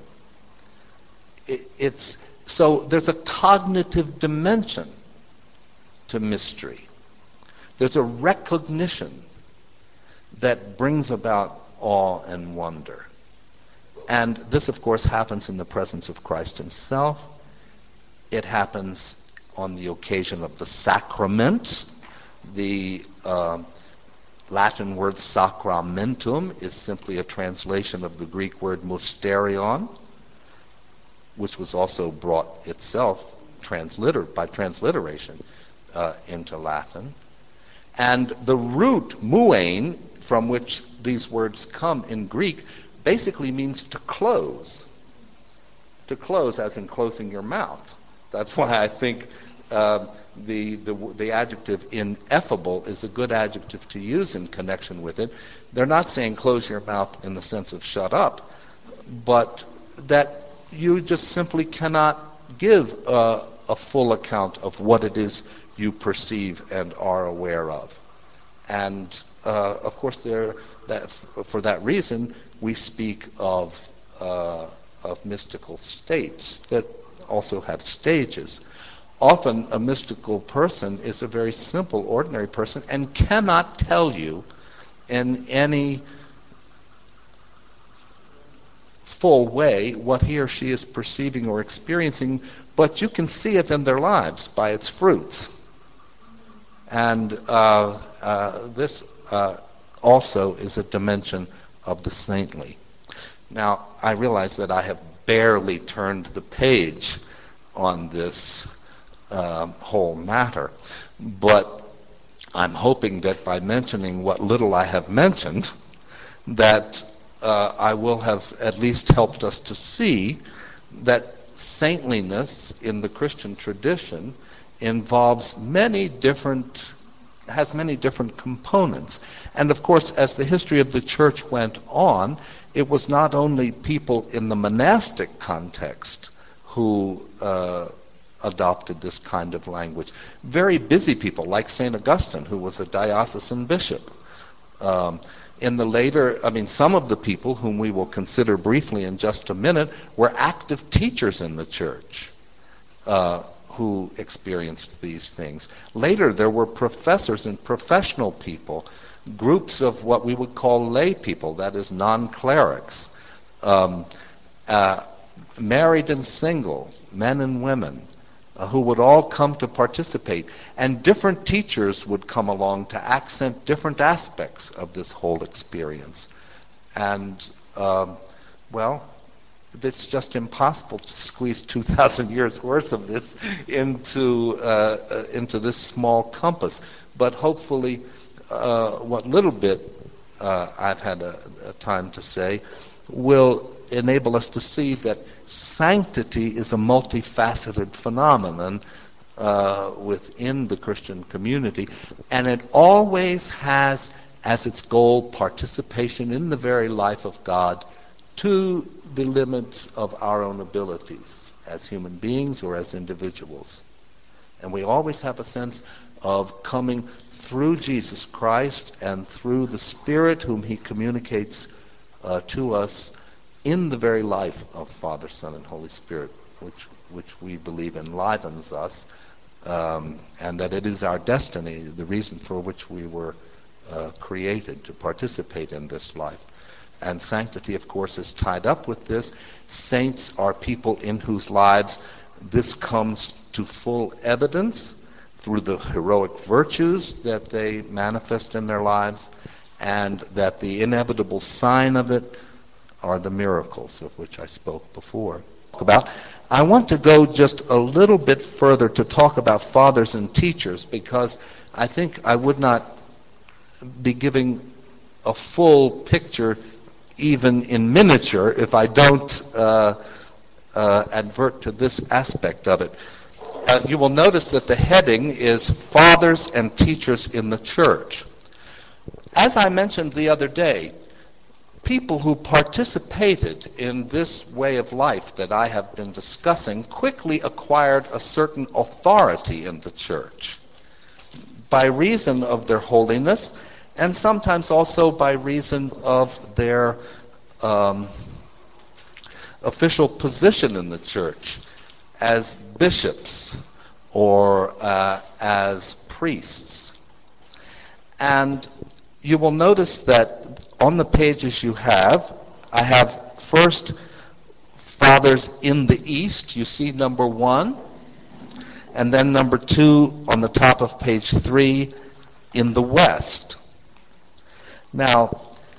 So there's a cognitive dimension to mystery. There's a recognition that brings about awe and wonder. And this, of course, happens in the presence of Christ himself. It happens on the occasion of the sacraments. The Latin word sacramentum is simply a translation of the Greek word mysterion, which was also brought itself by transliteration into Latin. And the root muein, from which these words come in Greek, basically means to close. To close as in closing your mouth. That's why I think the adjective ineffable is a good adjective to use in connection with it. They're not saying close your mouth in the sense of shut up, but that you just simply cannot give a full account of what it is you perceive and are aware of. And of course, for that reason, we speak of mystical states that also have stages. Often a mystical person is a very simple, ordinary person and cannot tell you in any full way what he or she is perceiving or experiencing, but you can see it in their lives by its fruits. And this also is a dimension of the saintly. Now, I realize that I have barely turned the page on this whole matter, but I'm hoping that by mentioning what little I have mentioned, that I will have at least helped us to see that saintliness in the Christian tradition has many different components. And of course, as the history of the church went on, it was not only people in the monastic context who adopted this kind of language. Very busy people, like St. Augustine, who was a diocesan bishop. Some of the people whom we will consider briefly in just a minute were active teachers in the church who experienced these things. Later, there were professors and professional people, groups of what we would call lay people, that is, non-clerics, married and single, men and women, who would all come to participate. And different teachers would come along to accent different aspects of this whole experience. And, well, it's just impossible to squeeze 2,000 years worth of this into this small compass. But hopefully, what little bit I've had a time to say will enable us to see that sanctity is a multifaceted phenomenon within the Christian community, and it always has as its goal participation in the very life of God to the limits of our own abilities as human beings or as individuals. And we always have a sense of coming through Jesus Christ and through the Spirit whom he communicates to us in the very life of Father, Son, and Holy Spirit, which we believe enlivens us, and that it is our destiny, the reason for which we were created to participate in this life. And sanctity, of course, is tied up with this. Saints are people in whose lives this comes to full evidence through the heroic virtues that they manifest in their lives, and that the inevitable sign of it are the miracles of which I spoke before. I want to go just a little bit further to talk about fathers and teachers, because I think I would not be giving a full picture even in miniature if I don't advert to this aspect of it. You will notice that the heading is Fathers and Teachers in the Church. As I mentioned the other day, people who participated in this way of life that I have been discussing quickly acquired a certain authority in the church by reason of their holiness, and sometimes also by reason of their official position in the church as bishops or as priests. And you will notice that on the pages I have first fathers in the East. You see number 1, and then number 2 on the top of page 3 in the West. Now,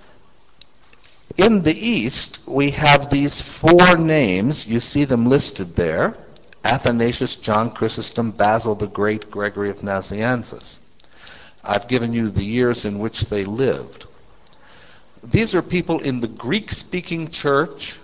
in the East, we have these 4 names. You see them listed there: Athanasius, John Chrysostom, Basil the Great, Gregory of Nazianzus. I've given you the years in which they lived. These are people in the Greek-speaking church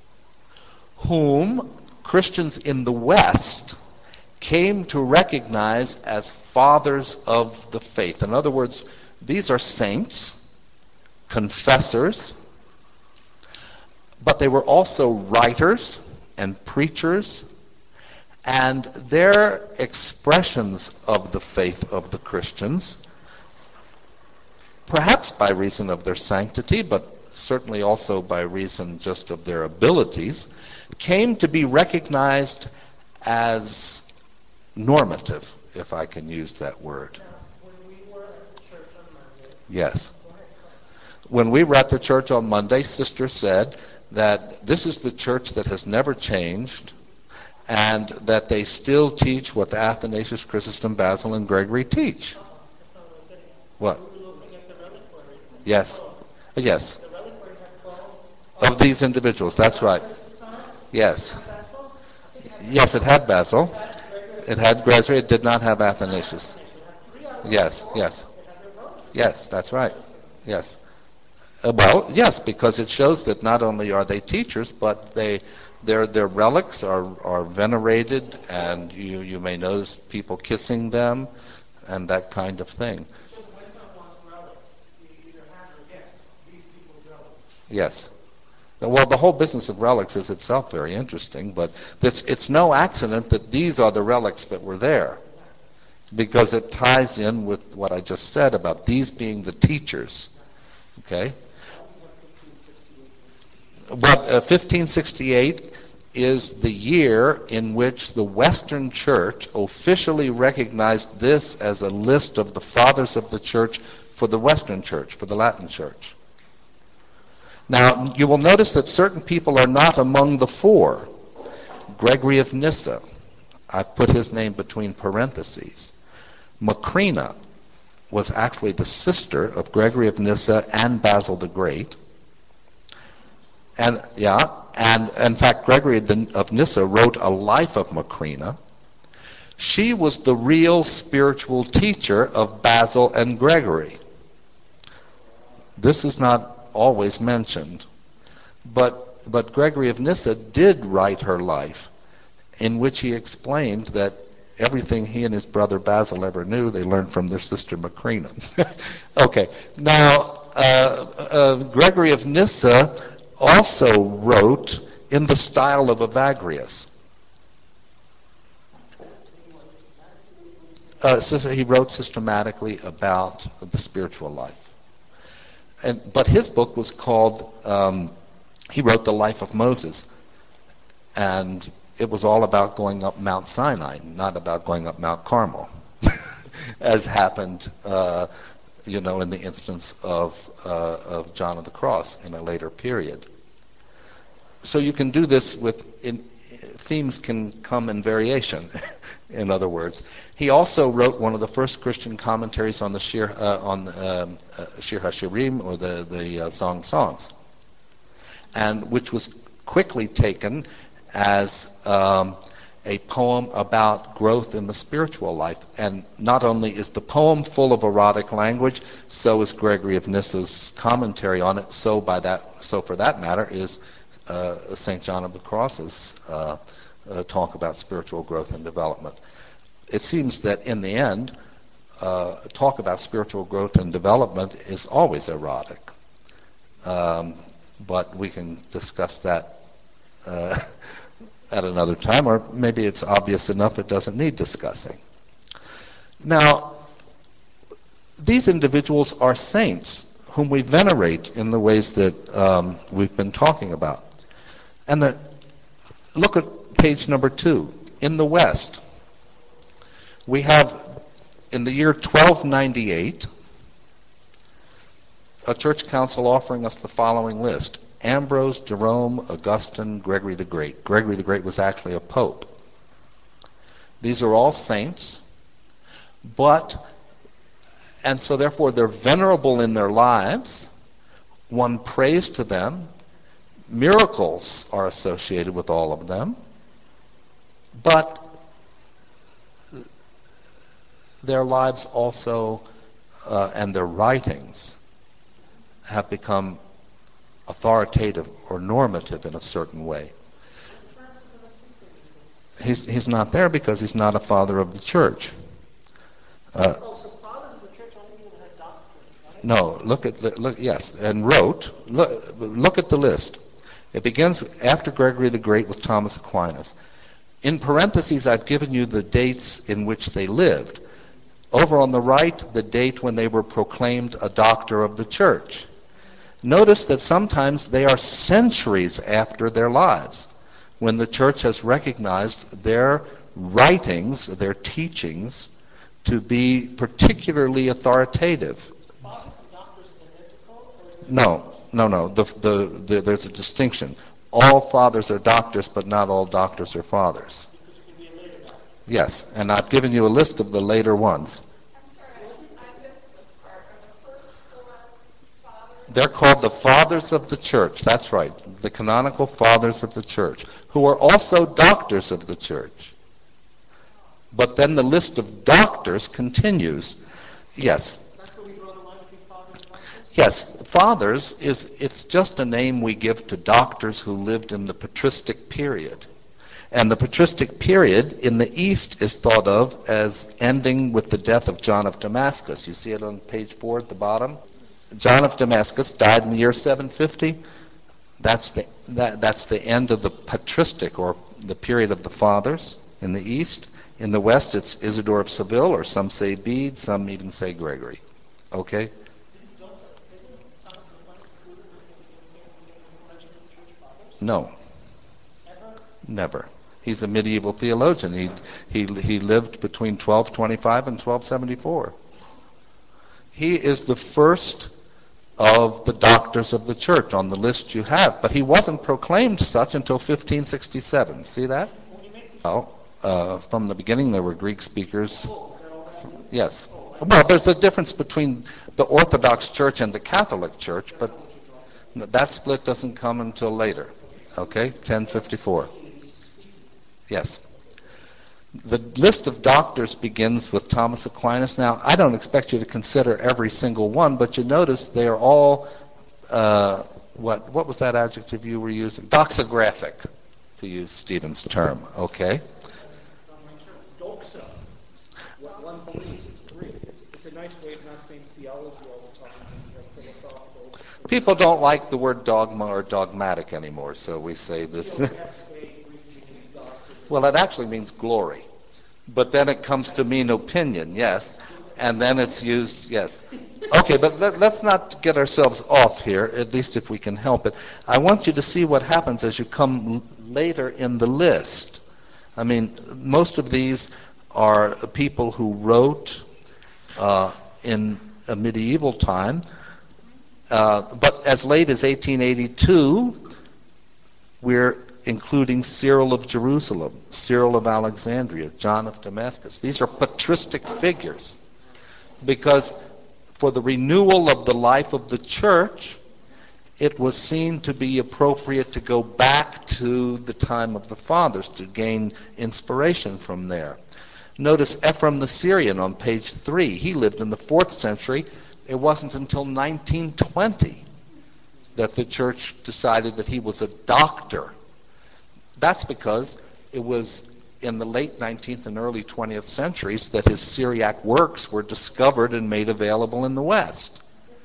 whom Christians in the West came to recognize as fathers of the faith. In other words, these are saints, confessors, but they were also writers and preachers, and their expressions of the faith of the Christians, perhaps by reason of their sanctity, but certainly also by reason just of their abilities, came to be recognized as normative, if I can use that word. Now, when we were at the church on Monday, Yes. When we were at the church on Monday, Sister said that this is the church that has never changed, and that they still teach what Athanasius, Chrysostom, Basil, and Gregory teach. that's not what I was getting at. What? We were looking at the reliquary. Yes. Yes. The reliquary had 12 Of these individuals, that's right. Yes. Basil. I think it had Yes, it had Basil. Gregory. It had Gregory. It did not have Athanasius. It had 3 others. Yes, yes. It had their brothers. Yes, that's right. Yes. Well, yes, because it shows that not only are they teachers, but their relics are venerated, and you may notice people kissing them and that kind of thing. So when someone wants relics, you either has or gets these people's relics. Yes. Well, the whole business of relics is itself very interesting, but it's no accident that these are the relics that were there, because it ties in with what I just said about these being the teachers. Okay? But 1568 is the year in which the Western Church officially recognized this as a list of the fathers of the Church for the Western Church, for the Latin Church. Now, you will notice that certain people are not among the 4. Gregory of Nyssa, I put his name between parentheses. Macrina was actually the sister of Gregory of Nyssa and Basil the Great. And in fact, Gregory of Nyssa wrote a life of Macrina. She was the real spiritual teacher of Basil and Gregory. This is not always mentioned, but Gregory of Nyssa did write her life, in which he explained that everything he and his brother Basil ever knew, they learned from their sister Macrina. Okay, now Gregory of Nyssa also wrote in the style of Evagrius. He wrote systematically about the spiritual life. But his book was called, he wrote The Life of Moses. And it was all about going up Mount Sinai, not about going up Mount Carmel, as happened, in the instance of John of the Cross in a later period. So you can do this themes can come in variation, in other words. He also wrote one of the first Christian commentaries on the Shir HaShirim, or the Song Songs, and which was quickly taken as a poem about growth in the spiritual life. And not only is the poem full of erotic language, so is Gregory of Nyssa's commentary on it. So for that matter is St. John of the Cross's talk about spiritual growth and development. It seems that in the end, talk about spiritual growth and development is always erotic. But we can discuss that at another time, or maybe it's obvious enough it doesn't need discussing. Now, these individuals are saints whom we venerate in the ways that we've been talking about. And look at page number 2. In the West, we have, in the year 1298, a church council offering us the following list: Ambrose, Jerome, Augustine, Gregory the Great. Gregory the Great was actually a pope. These are all saints, and so therefore they're venerable in their lives. One prays to them. Miracles are associated with all of them. But their lives also, and their writings, have become authoritative or normative in a certain way. He's not there because he's not a father of the church. So fathers of the church only people who had doctrine, right? No, yes, and wrote. Look at the list. It begins after Gregory the Great with Thomas Aquinas. In parentheses, I've given you the dates in which they lived. Over on the right, the date when they were proclaimed a doctor of the church. Notice that sometimes they are centuries after their lives, when the church has recognized their writings, their teachings, to be particularly authoritative. Fathers and doctors is identical? Or is it There's a distinction. All fathers are doctors, but not all doctors are fathers. because you can be a later doctor? Yes, and I've given you a list of the later ones. I'm sorry, I missed this part. Are the first 4 fathers? They're called the Fathers of the Church. That's right, the canonical Fathers of the Church, who are also doctors of the Church. But then the list of doctors continues. Yes. That's where we draw the line between fathers and doctors? Yes, fathers it's just a name we give to doctors who lived in the patristic period. And the patristic period in the East is thought of as ending with the death of John of Damascus. You see it on page 4 at the bottom? John of Damascus died in the year 750. That's the end of the patristic, or the period of the fathers in the East. In the West, it's Isidore of Seville, or some say Bede, some even say Gregory. Okay? Isn't Thomas Aquinas included in the legend of the church fathers? No, Ever? never. He's a medieval theologian. He lived between 1225 and 1274. He is the first of the doctors of the church on the list you have, but he wasn't proclaimed such until 1567. See that? When you make these Well, from the beginning there were Greek speakers. Yes. Well, there's a difference between the Orthodox Church and the Catholic Church, but that split doesn't come until later. Okay, 1054. Yes. The list of doctors begins with Thomas Aquinas. Now, I don't expect you to consider every single one, but you notice they are all, what was that adjective you were using? Doxographic, to use Stephen's term. Okay. Doxa. What one believes is Greek. It's a nice way of not saying theology all the time, philosophical. People don't like the word dogma or dogmatic anymore, so we say this. Well, it actually means glory. But then it comes to mean opinion, yes. And then it's used, yes. Okay, but let's not get ourselves off here, at least if we can help it. I want you to see what happens as you come later in the list. I mean, most of these are people who wrote in a medieval time, but as late as 1882, we're including Cyril of Jerusalem, Cyril of Alexandria, John of Damascus. These are patristic figures because for the renewal of the life of the church, it was seen to be appropriate to go back to the time of the fathers to gain inspiration from there. Notice Ephraim the Syrian on page 3. He lived in the 4th century. It wasn't until 1920 that the church decided that he was a doctor. That's because it was in the late 19th and early 20th centuries that his Syriac works were discovered and made available in the West.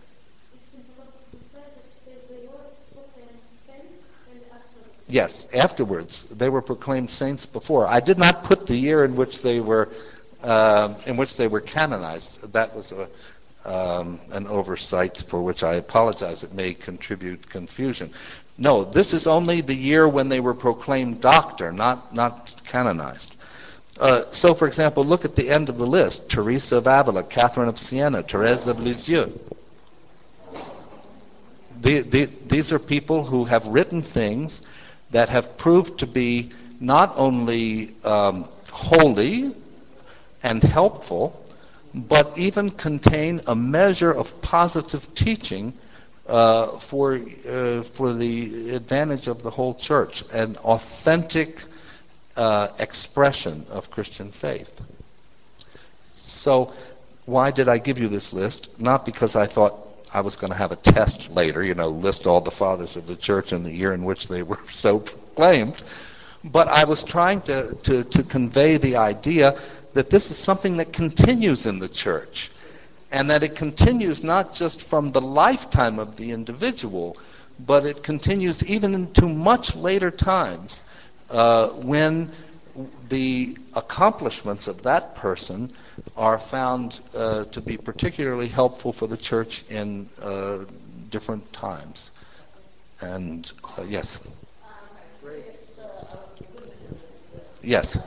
Yes, afterwards. They were proclaimed saints before. I did not put the year in which they were canonized. That was an oversight for which I apologize. It may contribute confusion. No, this is only the year when they were proclaimed doctor, not canonized. So, for example, look at the end of the list. Teresa of Avila, Catherine of Siena, Thérèse of Lisieux. These are people who have written things that have proved to be not only holy and helpful, but even contain a measure of positive teaching for the advantage of the whole church, an authentic expression of Christian faith. So why did I give you this list? Not because I thought I was going to have a test later, list all the fathers of the church in the year in which they were so proclaimed, but I was trying to convey the idea that this is something that continues in the church, and that it continues not just from the lifetime of the individual, but it continues even into much later times when the accomplishments of that person are found to be particularly helpful for the church in different times. And yes. Yes.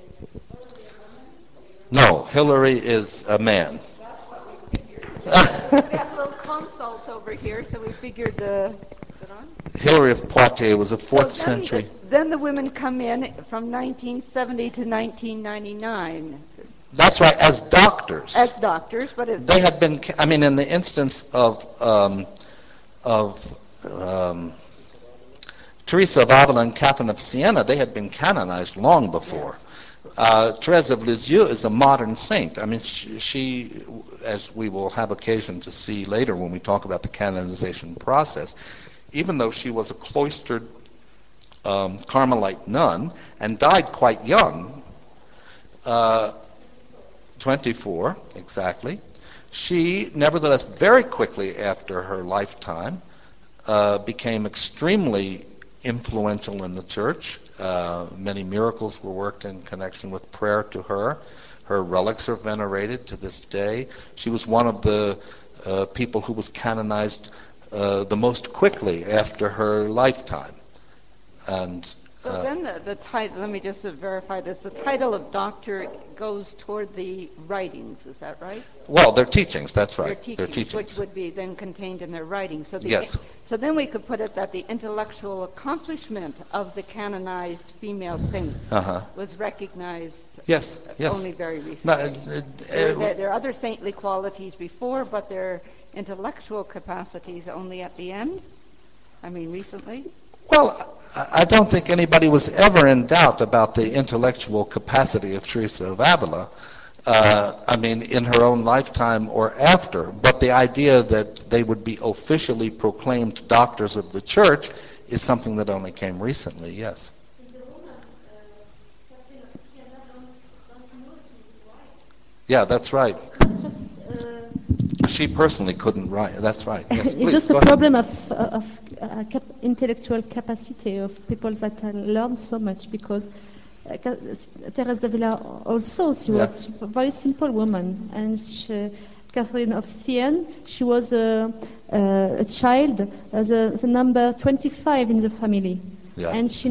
No, Hilary is a man. We have a little consult over here, so we figured is it on? Hilary of Poitiers was a 4th century. Then the women come in from 1970 to 1999. That's right, as doctors. As doctors, but it's... They had been, in the instance of Teresa of Avila and Catherine of Siena, they had been canonized long before. Thérèse of Lisieux is a modern saint. She, as we will have occasion to see later when we talk about the canonization process, even though she was a cloistered Carmelite nun and died quite young, 24 exactly, she nevertheless very quickly after her lifetime became extremely influential in the church. Many miracles were worked in connection with prayer to her. Her relics are venerated to this day. She was one of the people who was canonized the most quickly after her lifetime. And So then the title, let me just verify this, the title of doctor goes toward the writings, is that right? Well, their teachings, that's right. Their teachings, which would be then contained in their writings. So Yes. So then we could put it that the intellectual accomplishment of the canonized female saints was recognized Yes, yes. only very No, recently. There are other saintly qualities before, but their intellectual capacities only at the end? I mean, recently? Well, I don't think anybody was ever in doubt about the intellectual capacity of Teresa of Avila. I mean, in her own lifetime or after. But the idea that they would be officially proclaimed doctors of the Church is something that only came recently, yes. Yeah, that's right. Just, She personally couldn't write. That's right. Yes, it's please, just go a ahead. problem of intellectual capacity of people that learn so much, because Teresa Avila also, she was a very simple woman, and Catherine of Siena, she was a child, the number 25 in the family. Yeah. And she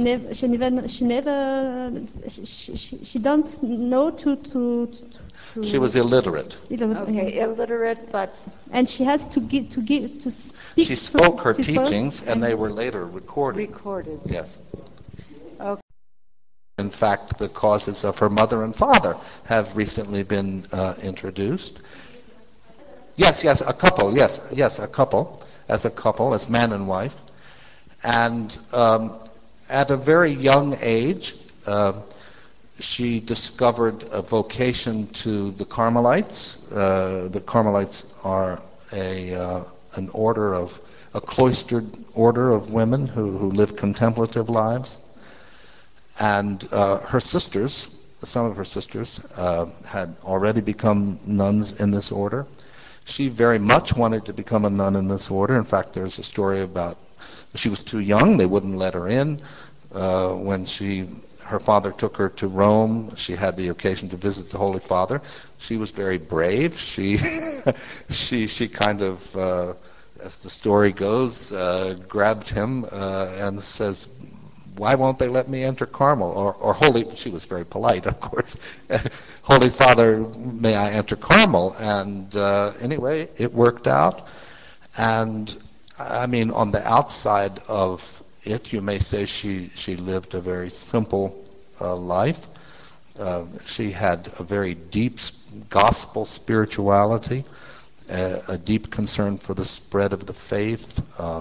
don't know to She was illiterate. Okay, illiterate, but and she has to speak. She spoke her to teachings, and they were later recorded. recorded. Yes. Okay. In fact, the causes of her mother and father have recently been introduced. Yes, a couple. Yes, a couple, as man and wife, and at a very young age, she discovered a vocation to the Carmelites. The Carmelites are a cloistered order of women who live contemplative lives. And her sisters, some of her sisters, had already become nuns in this order. She very much wanted to become a nun in this order. In fact, there's a story about she was too young; they wouldn't let her in. When her father took her to Rome, she had the occasion to visit the Holy Father. She was very brave. She kind of, as the story goes, grabbed him and says, "Why won't they let me enter Carmel?" Or Holy, she was very polite, of course. "Holy Father, may I enter Carmel?" And anyway, it worked out. And I mean, on the outside of it, you may say she lived a very simple life. She had a very deep gospel spirituality, a deep concern for the spread of the faith,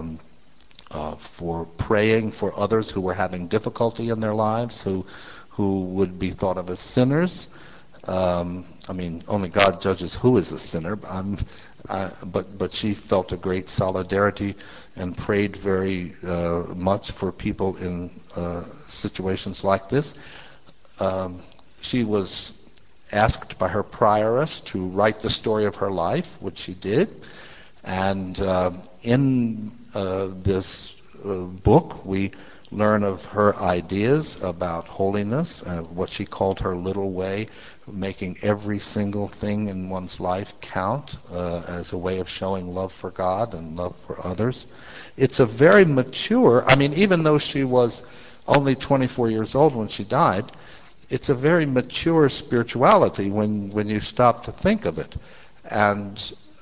for praying for others who were having difficulty in their lives, who would be thought of as sinners. I mean, only God judges who is a sinner, but she felt a great solidarity and prayed very much for people in situations like this. She was asked by her prioress to write the story of her life, which she did. And in this book, we learn of her ideas about holiness, what she called her little way, making every single thing in one's life count as a way of showing love for God and love for others. It's a very mature, I mean, even though she was only 24 years old when she died, it's a very mature spirituality when you stop to think of it. And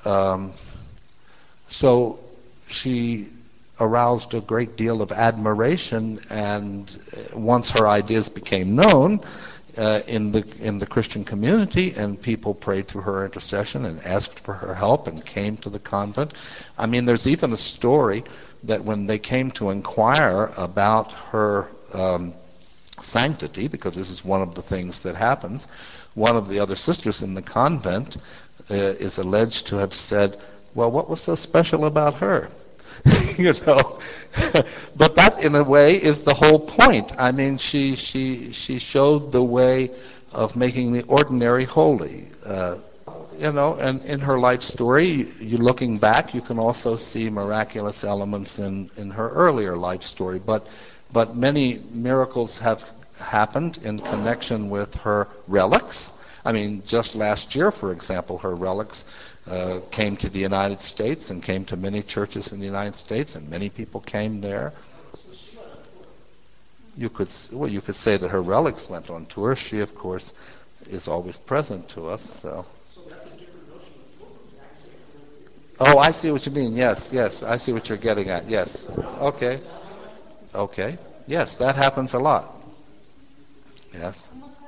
so she aroused a great deal of admiration, and once her ideas became known in the Christian community, and people prayed through her intercession and asked for her help and came to the convent. I mean, there's even a story that when they came to inquire about her sanctity, because this is one of the things that happens, one of the other sisters in the convent is alleged to have said, "Well, what was so special about her?" You know, but that in a way is the whole point. I mean, she showed the way of making the ordinary holy. You know, and in her life story, you looking back, you can also see miraculous elements in her earlier life story. But many miracles have happened in connection with her relics. I mean, just last year, for example, her relics came to the United States and came to many churches in the United States, and many people came there. You could say that her relics went on tour. She, of course, is always present to us. So that's a different notion of pilgrims, actually. Oh, I see what you mean. Yes, I see what you're getting at. Yes. Okay. Yes, that happens a lot. Yes.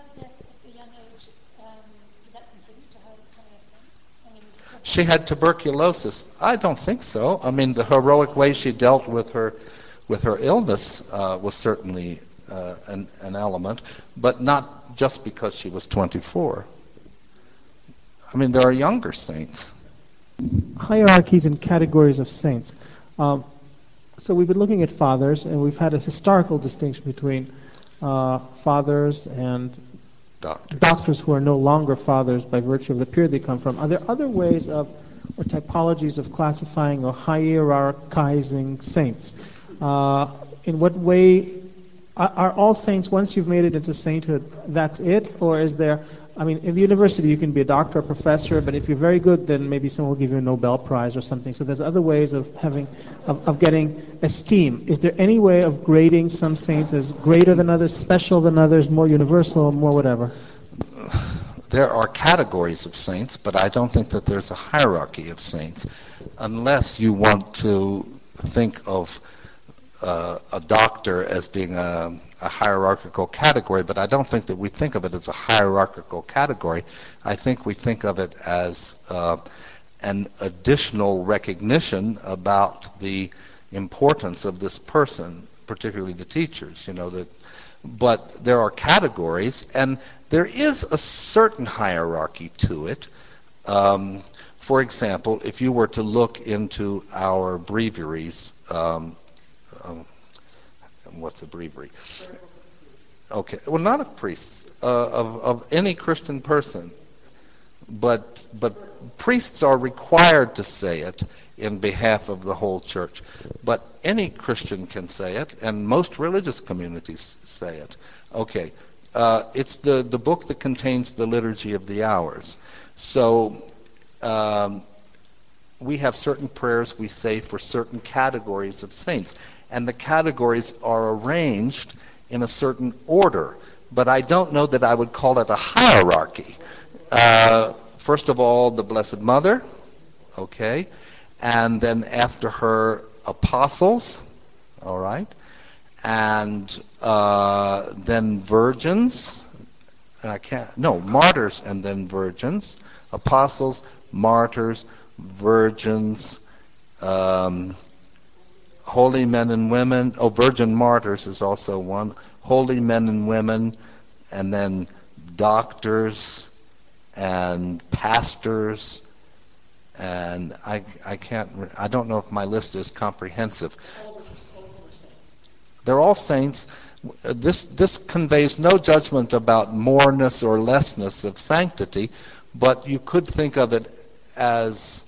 She had tuberculosis. I don't think so. I mean, the heroic way she dealt with her illness was certainly an element, but not just because she was 24. I mean, there are younger saints. Hierarchies and categories of saints. So we've been looking at fathers, and we've had a historical distinction between fathers and doctors who are no longer fathers by virtue of the period they come from. Are there other ways of, or typologies of classifying or hierarchizing saints? In what way are all saints, once you've made it into sainthood, that's it? Or is there, I mean, in the university you can be a doctor or professor, but if you're very good, then maybe someone will give you a Nobel Prize or something. So there's other ways of getting esteem. Is there any way of grading some saints as greater than others, special than others, more universal, more whatever? There are categories of saints, but I don't think that there's a hierarchy of saints, unless you want to think of a doctor as being a hierarchical category, but I don't think that we think of it as a hierarchical category. I think we think of it as an additional recognition about the importance of this person, particularly the teachers, but there are categories, and there is a certain hierarchy to it. For example, if you were to look into our breviaries, what's a breviary? Okay, well, not of priests, of any Christian person, but priests are required to say it in behalf of the whole church. But any Christian can say it, and most religious communities say it. Okay, it's the book that contains the Liturgy of the Hours. So we have certain prayers we say for certain categories of saints, and the categories are arranged in a certain order. But I don't know that I would call it a hierarchy. First of all, the Blessed Mother, okay, and then after her, apostles, all right, and then virgins, and martyrs, and then virgins, apostles, martyrs, virgins, holy men and women. Virgin martyrs is also one. Holy men and women, and then doctors and pastors, and I don't know if my list is comprehensive. They're all saints. This conveys no judgment about moreness or lessness of sanctity, but you could think of it as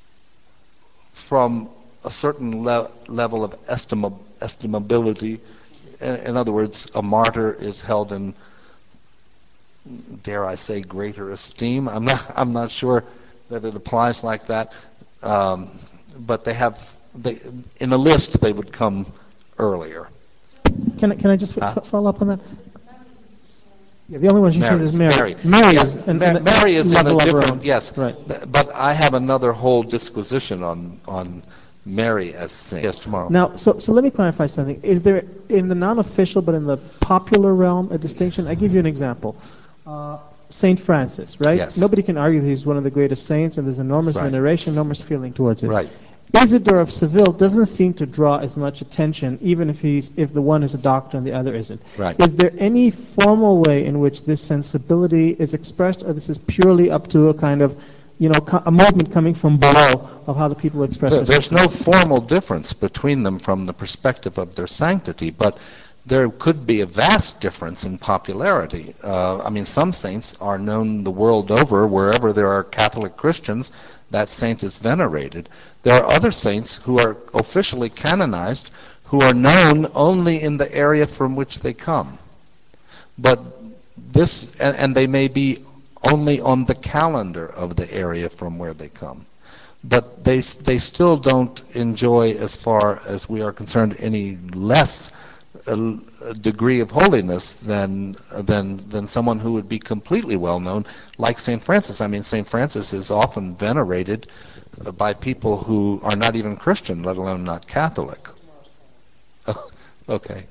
from a certain level of estimability. In other words, a martyr is held in, dare I say, greater esteem. I'm not sure that it applies like that, but in a list they would come earlier. Can I just follow up on that? Yeah, the only one she says is Mary. Mary is in a different, yes. Right. But I have another whole disquisition on Mary as saint. Yes, tomorrow. Now, so let me clarify something. Is there, in the non-official but in the popular realm, a distinction? I give you an example. Saint Francis, right? Yes. Nobody can argue that he's one of the greatest saints, and there's enormous veneration, enormous feeling towards it. Right. Isidore of Seville doesn't seem to draw as much attention, even if the one is a doctor and the other isn't. Right. Is there any formal way in which this sensibility is expressed, or this is purely up to a kind of, a movement coming from below of how the people express themselves? There's no formal difference between them from the perspective of their sanctity, but there could be a vast difference in popularity. Some saints are known the world over. Wherever there are Catholic Christians, that saint is venerated. There are other saints who are officially canonized who are known only in the area from which they come. But and they may be only on the calendar of the area from where they come. But they still don't enjoy, as far as we are concerned, any less a degree of holiness than someone who would be completely well known, like St. Francis. I mean, St. Francis is often venerated by people who are not even Christian, let alone not Catholic. Oh, okay.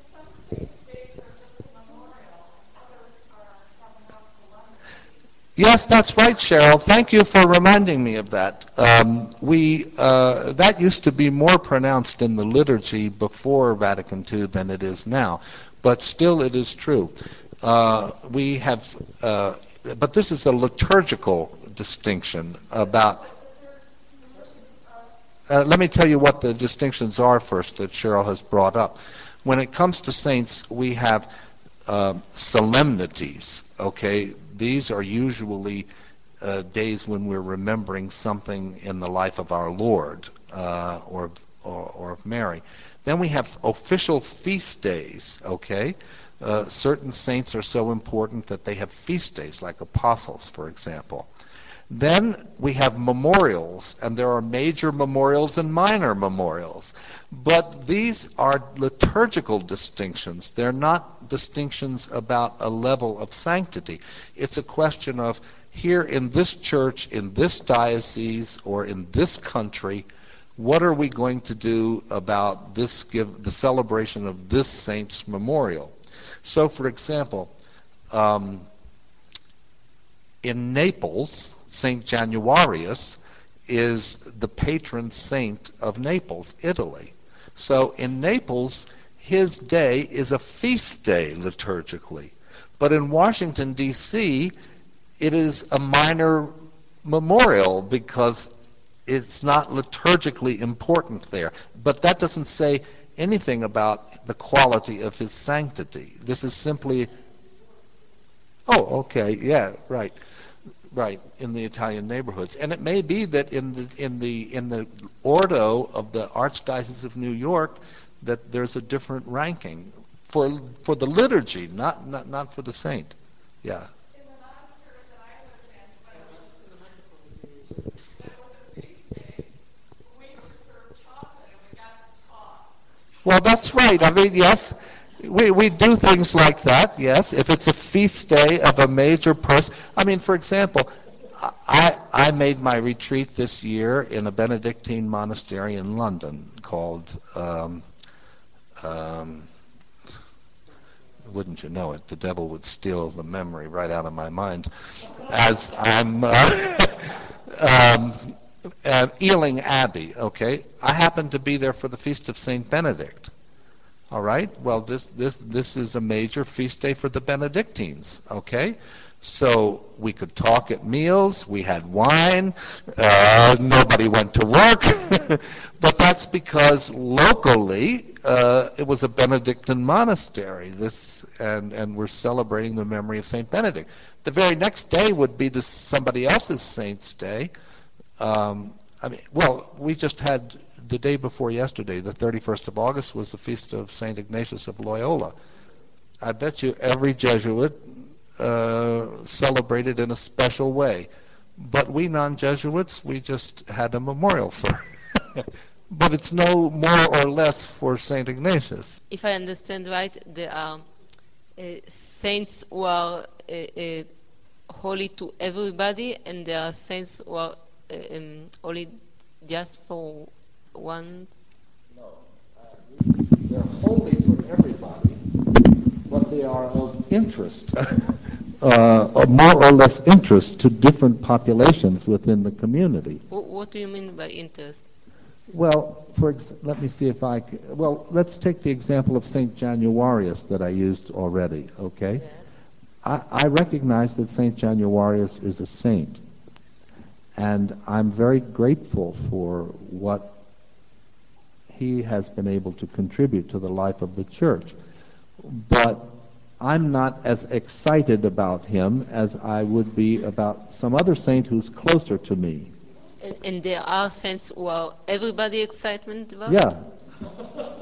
Yes, that's right, Cheryl. Thank you for reminding me of that. That used to be more pronounced in the liturgy before Vatican II than it is now, but still it is true. But this is a liturgical distinction about. Let me tell you what the distinctions are first that Cheryl has brought up. When it comes to saints, we have solemnities, okay? These are usually days when we're remembering something in the life of our Lord or of Mary. Then we have official feast days, okay? Certain saints are so important that they have feast days, like apostles, for example. Then we have memorials, and there are major memorials and minor memorials. But these are liturgical distinctions. They're not distinctions about a level of sanctity. It's a question of, here in this church, in this diocese, or in this country, what are we going to do about the celebration of this saint's memorial? So, for example, in Naples, St. Januarius is the patron saint of Naples, Italy. So in Naples, his day is a feast day liturgically. But in Washington, D.C., it is a minor memorial because it's not liturgically important there. But that doesn't say anything about the quality of his sanctity. This is simply... Oh, okay, yeah, right. Right, in the Italian neighborhoods. And it may be that in the Ordo of the Archdiocese of New York that there's a different ranking for the liturgy, not for the saint. Yeah. In the monastery that I lived in, when it was a feast day, we were served chocolate and we got to talk. Well, that's right. I mean, yes. We do things like that, yes. If it's a feast day of a major person. I mean, for example, I made my retreat this year in a Benedictine monastery in London called, wouldn't you know it, the devil would steal the memory right out of my mind, as I'm Ealing Abbey, okay? I happened to be there for the Feast of St. Benedict. All right. Well, this is a major feast day for the Benedictines. Okay. So we could talk at meals. We had wine. Nobody went to work. But that's because locally it was a Benedictine monastery. And we're celebrating the memory of Saint Benedict. The very next day would be somebody else's saint's day. We just had. The day before yesterday, the 31st of August, was the feast of St. Ignatius of Loyola. I bet you every Jesuit celebrated in a special way. But we non-Jesuits, we just had a memorial for but it's no more or less for St. Ignatius. If I understand right, there are saints who are holy to everybody, and there are saints who are holy just for one. No, they're holy for everybody, but they are of interest, of more or less interest to different populations within the community. What do you mean by interest? Well, let me see if I can. Well, let's take the example of St. Januarius that I used already, okay? Yeah. I recognize that St. Januarius is a saint, and I'm very grateful for what he has been able to contribute to the life of the church. But I'm not as excited about him as I would be about some other saint who's closer to me. And there are saints who are everybody excitement about? Yeah.